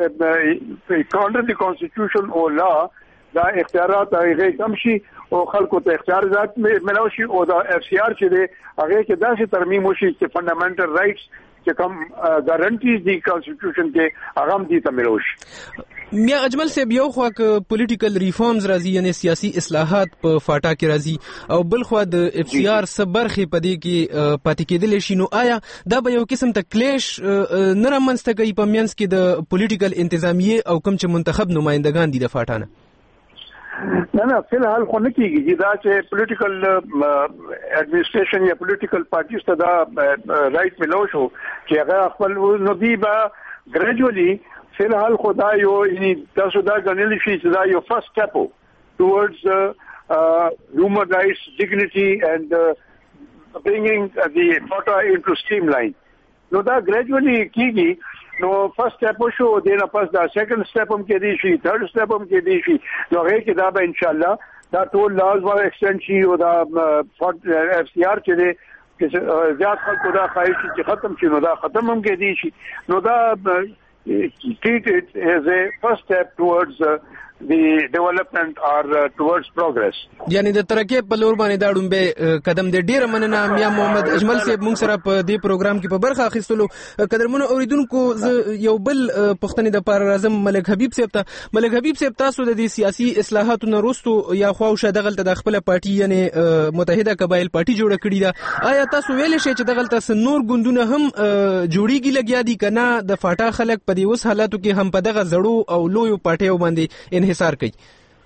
Speaker 3: ته کانټر دی کانسټیټیوشن او لا دا اختیارات هغه کم شي او خلکو ته اختیار ذات ملو شي او دا اف سی آر چې دی هغه کې داسې ترمیم وشي چې فندامنټل رائټس چې کوم ګارانټیز دی کانسټیټیوشن کې هغه هم دي ته ملو شي
Speaker 4: میا اجمل صاحب یو خو ک پولیټیکل ریفارمز راځي یعنی سیاسي اصلاحات په فاټا کې راځي او بل خو د اف سی آر صبرخي پدې کې پاتې کېدل شي نو آیا دا به یو قسم ته کلیش نه رامنځته کوي په مینس کې د پولیټیکل انتظامیه او کوم چې منتخب نمائندگان دي د فاټا نه
Speaker 3: نه نه فی الحال خو نه کیږي دا چې پولیټیکل اډمنسټریشن یا پولیټیکل پارټیز ته دا رائټ ملو شو چې هغه خپل نو دی با ګریجوالي فی الحال خو دا یو یعنی تاسو دا غنلی شي چې دا یو فرست سټپ towards human rights, dignity and uh, bringing uh, the FOTA into streamline. نو دا ګریجوالي کیږي نو فرست سټپ شو دینه پس دا سیکنډ سټپ هم کې دی شي تھرد سټپ هم کې دی شي نو هغه کې دا به ان شاء الله دا ټول لاز ور ایکسټند شي او دا اف سی آر چې دی چې زیات خلکو دا خواهش چې ختم شي نو دا ختم هم کې دی شي نو دا treat it as a first step towards uh, the development or uh, towards progress.
Speaker 4: یعنی د ترقې په لور باندې دا ډومبه قدم د ډیره مننه میا محمد اجمل صاحب موږ سره په دې پروګرام کې په برخه اخیستلو قدرمنو اوریدونکو یو بل پښتني د پار اعظم ملک حبیب صاحب ته ملک حبیب صاحب تاسو د دې سیاسي اصلاحاتو نه وروسته یا خواوشه دغلت د خپل پارټي یعنی متحده قبایل پارټي جوړه کړې ده آیا تاسو ویل شئ چې دغلت نور ګوندونه هم جوړیږي لګیا دي کنه د فاټا خلک په دې اوس حالاتو کې هم په دغه زړو او لویو پارټیو باندې انحصار کوي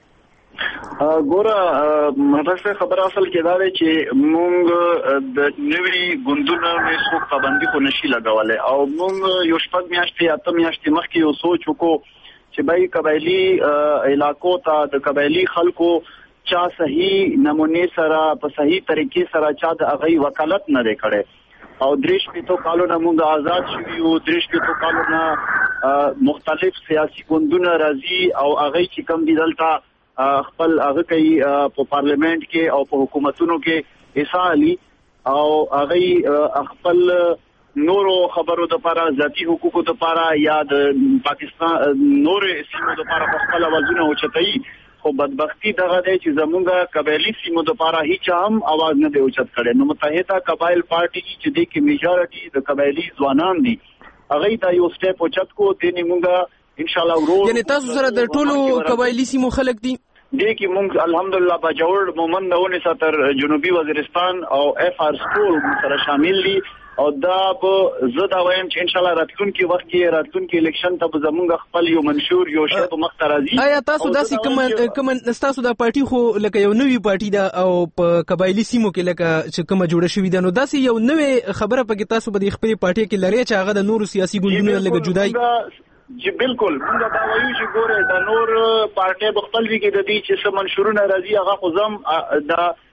Speaker 23: ګوره مطلب خبر اصل کې دا دی چې مونږ د نوي ګوندونو نه څو پابندي خو نشي لګولای او مونږ یو شپږ میاشتې اته میاشتې مخکې یو سوچ وکړو چې بای قبایلی علاقو ته د قبایلی خلکو چا صحیح نمونه سره په صحیح طریقې سره چا د هغه وکالت نه دی کړی او دریش په تو کالو نه مونږ آزاد شوی او دریش په تو کالو نه مختلف سیاسي ګوندونه راځي او هغه چې کم دي دلته خپل هغه کوي په پارلیمنت کې او په حکومتونو کې حصہ علي او هغه خپل نورو خبرو د لپاره ذاتی حقوقو د لپاره یا د پاکستان نور سیمو د لپاره په خپل وزنه اوچتای خو بدبختی دغه دی چې زمونږ قبایلی سیمو د لپاره هیڅ هم आवाज نه دی اوچت کړي نو متحده قبایل پارټي چې د کې میجارټي د قبایلی ځوانان دي هغه دا یو سټپ اوچت کو دي موږ ان شاء الله ورو
Speaker 4: یعنی تاسو سره د ټولو قبایلی سیمو خلک دي
Speaker 23: دې کې موږ الحمدلله په جوړ مومن دونه ستر جنوبي وزیرستان او اف ار سکول سره شامل دي او دا به زدا وایم چې ان شاء الله راتلونکي وخت کې راتلونکي الیکشن ته زمونږ خپل یو منشور یو شی په مخ ته راځي
Speaker 4: آیا تاسو داسې کوم کوم تاسو د پارټي خو لکه یو نوې پارټي ده او په قبایلی سیمو کې لکه چې کومه جوړه شوې ده نو داسې یو نوې خبره پکې تاسو به د خپل پارټي کې لري چې هغه د نورو سیاسي ګوندونو لږ جدای
Speaker 23: جی بالکل موږ دا وایو چې ګوره د نور پارټي بخپل وی کې د دې چې سم منشورونه راځي هغه خو زم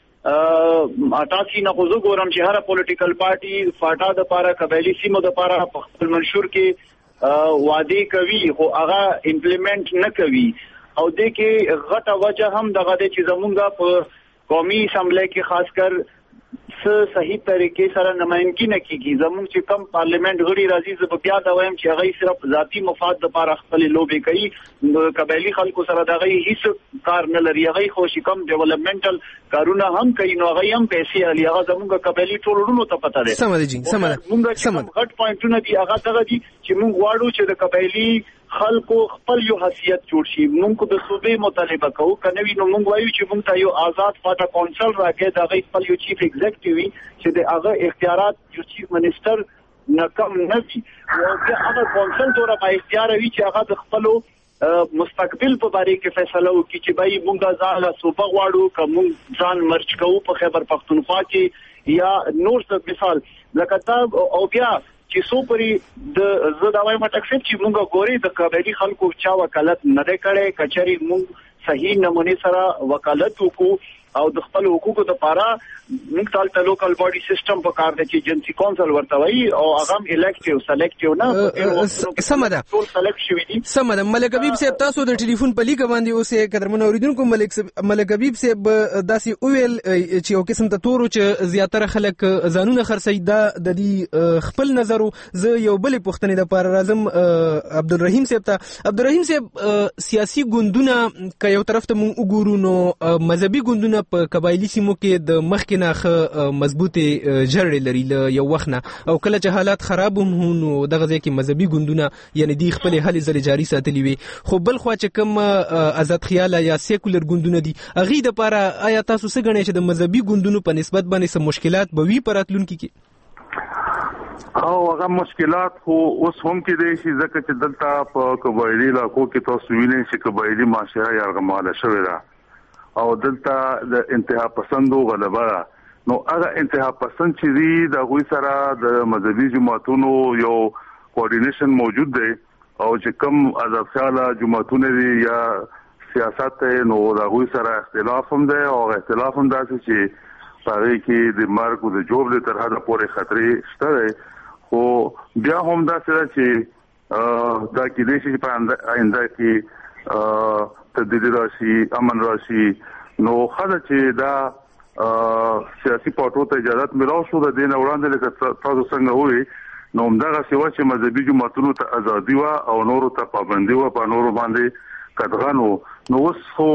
Speaker 23: د اټاسی نه خو زه ګورم چې هر پولیټیکل پارټي فاټا د پاره قبایلی سیمو د پاره خپل منشور کې وعده کوي خو هغه امپلیمنٹ نه کوي او د کې غټه وجه هم دغه د چې زمونږ په قومي اسمبلی کې خاص کر صحیح طریقې سره نمائندګي نه کیږي زموږ چې کم پارلیمنت غړي راځي زه په بیا دا وایم چې هغه صرف ذاتی مفاد لپاره خپل لوبي کوي قبایلی خلکو سره دا غي هیڅ کار نه لري هغه خو شي کم ډیولپمنټل کارونه هم کوي نو هغه هم پیسې علي هغه زموږ قبایلی ټولونو ته پته ده
Speaker 4: سم ده جی سم ده
Speaker 23: موږ چې غټ پوینټونه دي هغه دغه دي چې موږ غواړو چې د قبایلی خلکو خپل یو حیثیت جوړ شي موږ د صوبې مطالبه کوو کنه وی نو موږ وایو چې موږ ته یو آزاد فاټا کونسل راکې د هغه خپل یو چیف ایگزیکټیوي چې د هغه اختیارات یو چیف منسٹر نه کم نه وي او هغه کونسل دوره په اختیار وي چې هغه د خپل مستقبل په باره کې فیصله وکړي چې بای موږ ځان له صوبه غواړو کوم ځان مرچ کوو په خیبر پختونخوا کې یا نور څه مثال لکه دا او بیا چې سو پری د زړه وایم ټاکسپ چې موږ ګوري د قبایلی خلکو چا وکالت نه دی کړي کچري موږ صحیح نمونه سره وکالت وکړو او د خپل حقوقو لپاره موږ تل لوکل باډي سیستم په کار دی چې جنسي کونسل ورته وایي او هغه الیکټیو سلیکټیو نه
Speaker 4: سم ده
Speaker 23: ټول سلیکټ شوی دي
Speaker 4: سم ده ملک حبیب صاحب تاسو د ټلیفون په لیک باندې اوسه قدرمن اوریدونکو ملک ملک حبیب صاحب داسې اویل چې یو قسم ته تورو چې زیاتره خلک ځانونه خرڅي دا د دې خپل نظر زه یو بل پښتنې د پاره راځم عبدالرحیم صاحب ته عبدالرحیم صاحب سیاسي ګوندونه ک یو طرف ته مونږ وګورو نو مذهبي ګوندونه په قبایلی سیمو کې د مخکې نه مضبوطه جړې لري له یو وخت نه او کله چې حالات خراب هم نو دغه ځکه مذهبي ګوندونه یعنی دی خپل هلې ځلې جاری ساتلی وي خو بل خو چې کوم آزاد خیال یا سیکولر ګوندونه دي اغه د لپاره آیا تاسو څه غنئ چې د مذهبي ګوندونو په نسبت باندې سم مشکلات به وي پراتلونکو کې
Speaker 22: او هغه مشکلات خو اوس هم کې دي چې ځکه چې دلته په قبایلی علاقو کې تاسو وینئ چې قبایلی معاشره یارغماله شوې ده او دلته د انتها پسندو غلبه نو هغه انتها پسند چې دی د غوي سره د مذهبي جماعتونو یو کوارډینیشن موجود دی او چې کم آزاد خیاله جماعتونه دي یا سیاست نو د غوي سره اختلاف هم دی او اختلاف هم داسې چې پاره کې د مرګ او د جوړ له تر حده پورې خطرې شته خو بیا هم داسې چې دا کې د شي په آینده کې تدبیر راشي امن راشي نو خاله چې دا سیاسي پټو ته اجازه ملو شو د دین وړاندې لکه تاسو څنګه وایي نو همدغه سیوا چې مذهبي جماعتونو ته ازادي وا او نورو ته پابندي وا په نورو باندې قدغانو نو اوس خو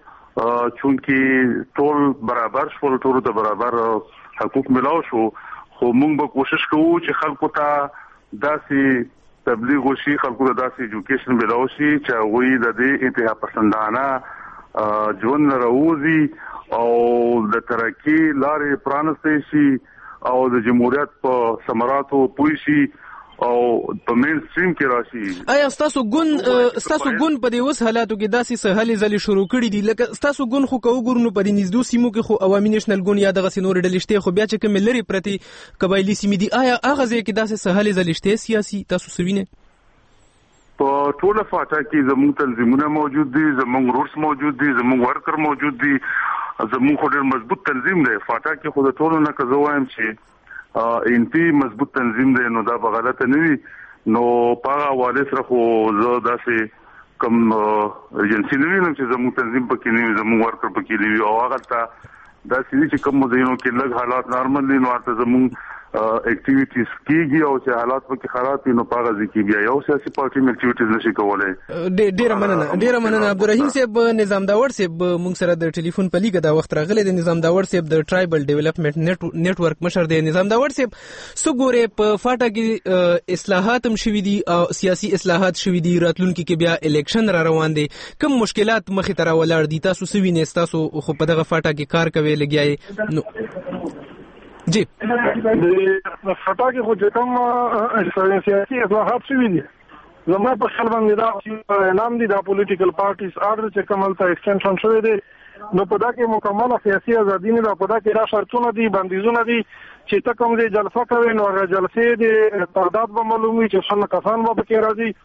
Speaker 22: چونکی ټول برابر شول ټول ته برابر حقوق ملو شو خو موږ به کوشش کوو چې خلکو ته داسي تبلیغ وشي خلکو ته داسې ایجوکیشن ملو شي چې هغه د دې انتها پسندانه ژوند راوځي او د ترقی لارې پرانستې شي او د جمهوریت په ثمراتو پوي شي او په مین سټریم کې راشي
Speaker 4: آیا تاسو ګون تاسو ګون په دې وس حالاتو کې داسې سهالي ځلې شروع کړې دي لکه تاسو ګون خو کو ګورنو په دې نږدې سیمو کې خو عوامي نېشنل ګون یا دغه سينور ډلشته خو بیا چې کوم لري پرتی قبایلی سیمې دي آیا هغه ځکه کې داسې سهالي ځلې شته سیاسي تاسو سوینه
Speaker 22: په ټوله فاټا کې زموږ تنظیمونه موجود دي زموږ روټس موجود دي زموږ ورکر موجود دي زموږ خو ډېر مضبوط تنظیم دی فاټا کې خو د ټولو نه کزوایم چې ان پی مضبوط تنظیم دی نو دا بغلط نه وي نو پاغه حواله سره خو زه داسې کم ایجنسی نه وینم چې زموږ تنظیم پکې نه وي زموږ ورکر پکې نه وي او هغه ته دا سړي چې کوم مدینو کې لږ حالات نارمل دي نو تاسو زموږ اکټیویټیز کیږي او چې حالات پکې خراب دي نو پاغه ځکه بیا یو سیاسي پارټي اکټیویټیز نشي کولای
Speaker 4: ډیر مننه ډیر مننه عبدالرحیم صاحب نظام داور صاحب مونږ سره د ټلیفون په لیګه دا وخت راغلی د نظام داور صاحب د ټرایبل ډیولپمنٹ نیټ ورک مشر دی نظام داور صاحب سګوره په فاټا کې اصلاحات هم شوي دي او سیاسي اصلاحات شوي دي راتلونکي کې بیا الیکشن را روان دي کوم مشکلات مخې ته راولار دي تاسو سوي نه تاسو خو په دغه فاټا کې کار کوي لګیای نو جی
Speaker 5: د فاټا کې خو چې کوم سیاسي اصلاحات شوي دي زموږ په خپل باندې دا نام دي د پولیټیکل پارټیز اړه چې کومه ته ایکسټنشن شوی دی نو په دا کې مکمله سیاسي ازادي نه په دا کې را شرطونه دي بندیزونه دي چې ته کوم دي جلسه کوي نو هغه جلسې دي تعداد به معلومي چې څنګه کسان به پکې راځي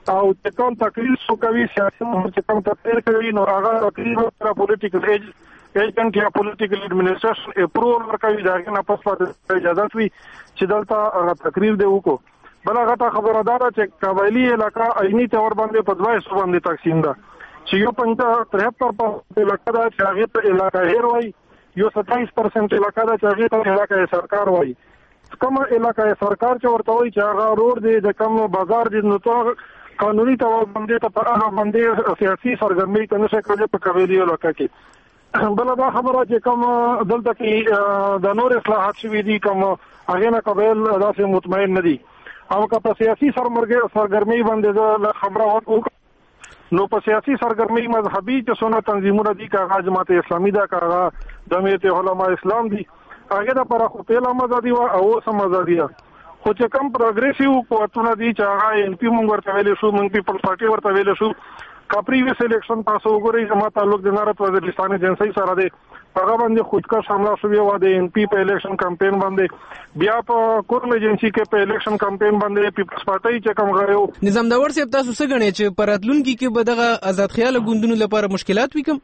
Speaker 5: او چې کوم تقریر سو کوي سیاسي چې کوم تقریر کوي نو هغه تقریر سره پولیټیکل ایج ایجنټ یا پولیټیکل اډمنسټریشن اپروول ورکوي دا نه پس پاتې اجازه وي چې دلته هغه تقریر دی وکړو بل هغه خبردار چې قبایلی علاقہ عیني تور باندې په دوه سو باندې تقسیم ده چې یو پنځه ترهتر په علاقہ دا چې هغه ته علاقہ هیر وای یو ستایس پرسنټ علاقہ دا چې هغه ته علاقہ سرکار وای کوم علاقہ سرکار چې ورته وای چې هغه روډ دی د کوم بازار دی نو ته قانوني تور باندې ته په هغه باندې سیاسي سرګرمي کنه شکل په قبایلی علاقہ کې بل دا خبره چې کوم دلته کې د نور اصلاحات شوي دي کوم هغه نه قبایل داسې مطمئن نه دي او که په سیاسي سرمرګ سرګرمي باندې د خبره وکړو نو په سیاسي سرګرمي مذهبي چې څونه تنظیمونه دي کاغه جماعت اسلامي دا کاغه جمعیت علماء اسلام دي هغه د پر خو پیله مزادي او سم مزادي خو چې کم پروګریسیو قوتونه دي چې هغه ان پی مونږ ورته ویل شو مونږ پیپل پارټي ورته ویل شو کا پریویس الیکشن تاسو وګورئ زموږ تعلق د نارت وزیرستان ایجنسی سره دی هغه باندې خودکش حمله شوې و د ان پی په الیکشن کمپاین باندې بیا په کورم ایجنسی کې په الیکشن کمپاین باندې پیپلز پارټي چې کوم غړیو
Speaker 4: نظام داور صاحب تاسو څه غنئ چې پراتلونکو کې به دغه آزاد خیال غوندونو لپاره مشکلات وکم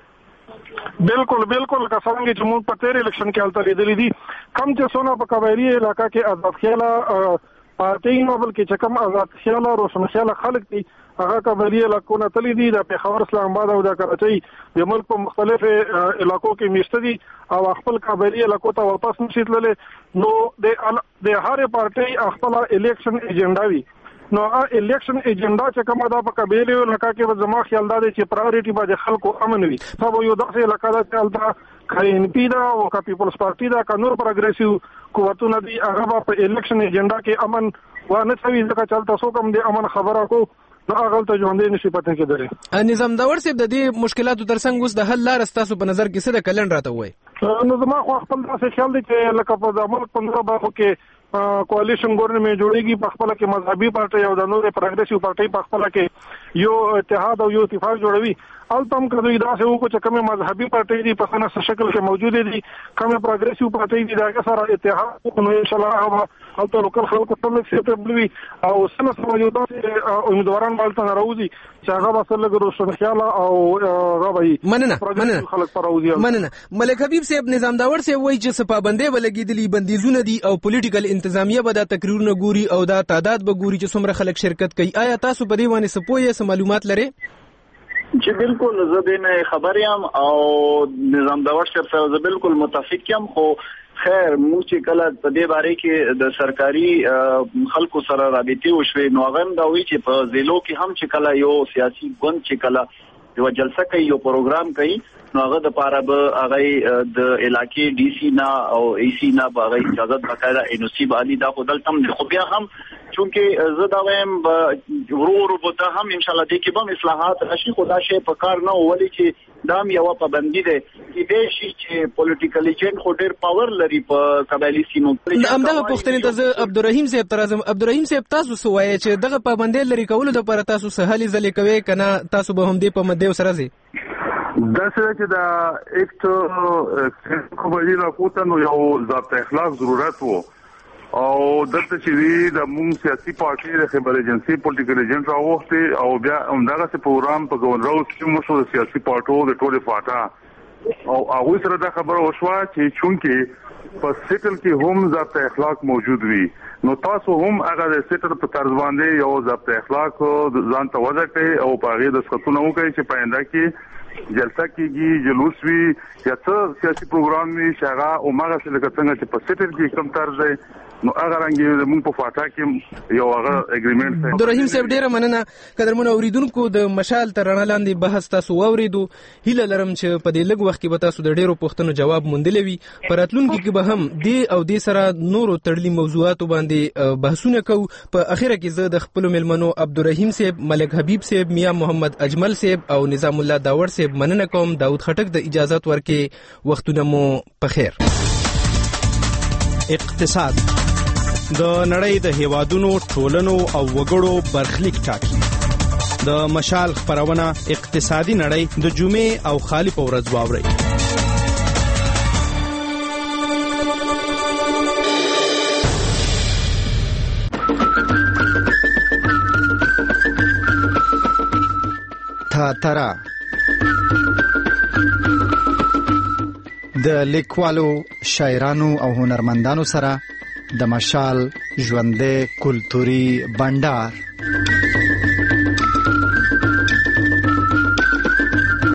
Speaker 5: بالکل بالکل که څنګه چې موږ په تیر الیکشن کې حالت لیدلې دي کم چې سونه په قبایلی علاقہ کې آزاد خیال پارټي نو بلکې چې کوم آزاد خیال روشن خیال خلک دي هغه قبایلی علاقو نه تللی دي د پیښور اسلام آباد او د کراچۍ د ملک په مختلفو علاقو کې میشته دي او خپل قبایلی علاقو ته واپس نشي تللی نو د د هر پارټي خپل الیکشن ایجنډا وي نو الیکشن ایجنډا چې کومه دا په قبایلی علاقہ کې زما خیال دا دی چې پرایورټي باندې خلکو امن وي سبا یو داسې علاقہ دا چې البته کاین پی دا او کا پیپلز پارټي دا کا نور پروګریسیو قوتونه دي هغه په الیکشن ایجنډا کې امن و نه څوي ځکه چې تاسو کوم د امن خبره کو نو هغه ته ژوندې نشي پته کېدلی
Speaker 4: نظام داور صاحب د دې مشکلاتو ترڅنګ اوس د حل لار تاسو په نظر کې څه د کلن راته وای
Speaker 5: نو زما خو خپل داسې خیال دی چې لکه په د ملک پندره برخو کې کوالیشن ګورنمنت جوړیږي په خپل کې مذهبي پارټي او د نور پروګریسیو پارټي په خپل کې یو اتحاد او یو اتفاق جوړوي التم کله دا څه وکړي چې کومه مذهبي پارټي دي په څنګه شکل کې موجود دي کومه پروګریسیو پارټي دي دا سره اتحاد نو ان شاء الله او لوکل خلکو ته اکسپټبل وي او سم سم یو داسې امیدواران بالته راوځي چې هغه وسله ګرو شو خیال او غوي
Speaker 4: مننه مننه
Speaker 5: خلک پر راوځي
Speaker 4: مننه ملک حبیب صاحب نظام داور صاحب وایي چې سپابندې ولګېدلې بندیزونه دي او پولیټیکل انتظامیه به دا تقریرونه ګوري او دا تعداد به ګوري چې څومره خلک شرکت کوي آیا تاسو په دې باندې سپوږی سم معلومات لرئ
Speaker 23: چې بالکل زه دې نه خبر یم او نظام داور صاحب سره زه بالکل متفق یم خو خیر موږ چې کله په دې باره کې د سرکاري خلکو سره رابطې وشوي نو هغه دا وی چې په ضلعو کې هم چې کله یو سیاسي ګوند چې کله یو جلسه کوي یو پروګرام کوي نو هغه د پاره به هغه د علاقې ډي سي نه او اي سي نه به هغه اجازه بقاعده انوسیب علي دا خپل تم خو بیا هم چونکه زه دا وایم ورو ورو به هم ان شاء الله دې کې به اصلاحات راشي خو دا شی په کار نه ولي چې دام یو پابندي ده چې دې شي چې پولیټیکل ایجنټ خو ډېر پاور لري په قبایلی سیمو
Speaker 4: کې همدغه پوښتنه ته عبدالرحیم صاحب ترازم عبدالرحیم صاحب تاسو سوایي چې دغه پابندي لري کول د پر تاسو سهالي ځلې کوي کنه تاسو به هم دې په مده سره زی
Speaker 22: دا څه چې دا اکټ قبایلی راپورته نو یو ضابط اخلاق ضرورت وو او دلته چې د مونږ سیاسي پارټي د خبر ایجنسی پولیټیکل ایجنټ راوخته او بیا همدغه څه پروګرام په ګورنر چې مو شو سیاسي پارټو د ټوله فاټا او هغه سره دا خبره وشوه چې چونکه په سیټل کې هم ضابط اخلاق موجود وي نو تاسو هم هغه د سیټل په طرز باندې یو ضابط اخلاق ځان ته وځه کوي او په هغه د څه نو کوي چې پاینده کې جلسه کېږي جلوس وي یا څه سیاسي پروګرام وي چې هغه او ماغه څه څنګه چې په سیټل کې کوم طرز دی نو هغه رنګ موږ په فاټا کې یو هغه اګریمنت دی
Speaker 4: عبدالرحیم صاحب ډیره مننه قدرمن اوریدونکو د مشال تر رڼا لاندې بحث تاسو واوریدو هیله لرم چې په دې لږ وخت کې به تاسو د ډیرو پوښتنو جواب موندلې وي په راتلونکي کې به هم دې او دې سره نورو تړلي موضوعاتو باندې بحثونه کوو په اخیره کې زه د خپل ملمنو عبدالرحیم صاحب ملک حبیب صاحب میا محمد اجمل صاحب او نظام الله داور صاحب مننه کوم داود خټک د اجازهات ورکې وختونه مو په خیر
Speaker 6: اقتصاد د نړۍ د هیوادونو ټولنو او وګړو برخلیک ټاکي د مشال خبرونه اقتصادي نړۍ د جمعې او خالی په ورځ واوري
Speaker 7: تاترا د لیکوالو، شاعرانو او هنرمندانو سره د مشال ژوندې کلتوري بندر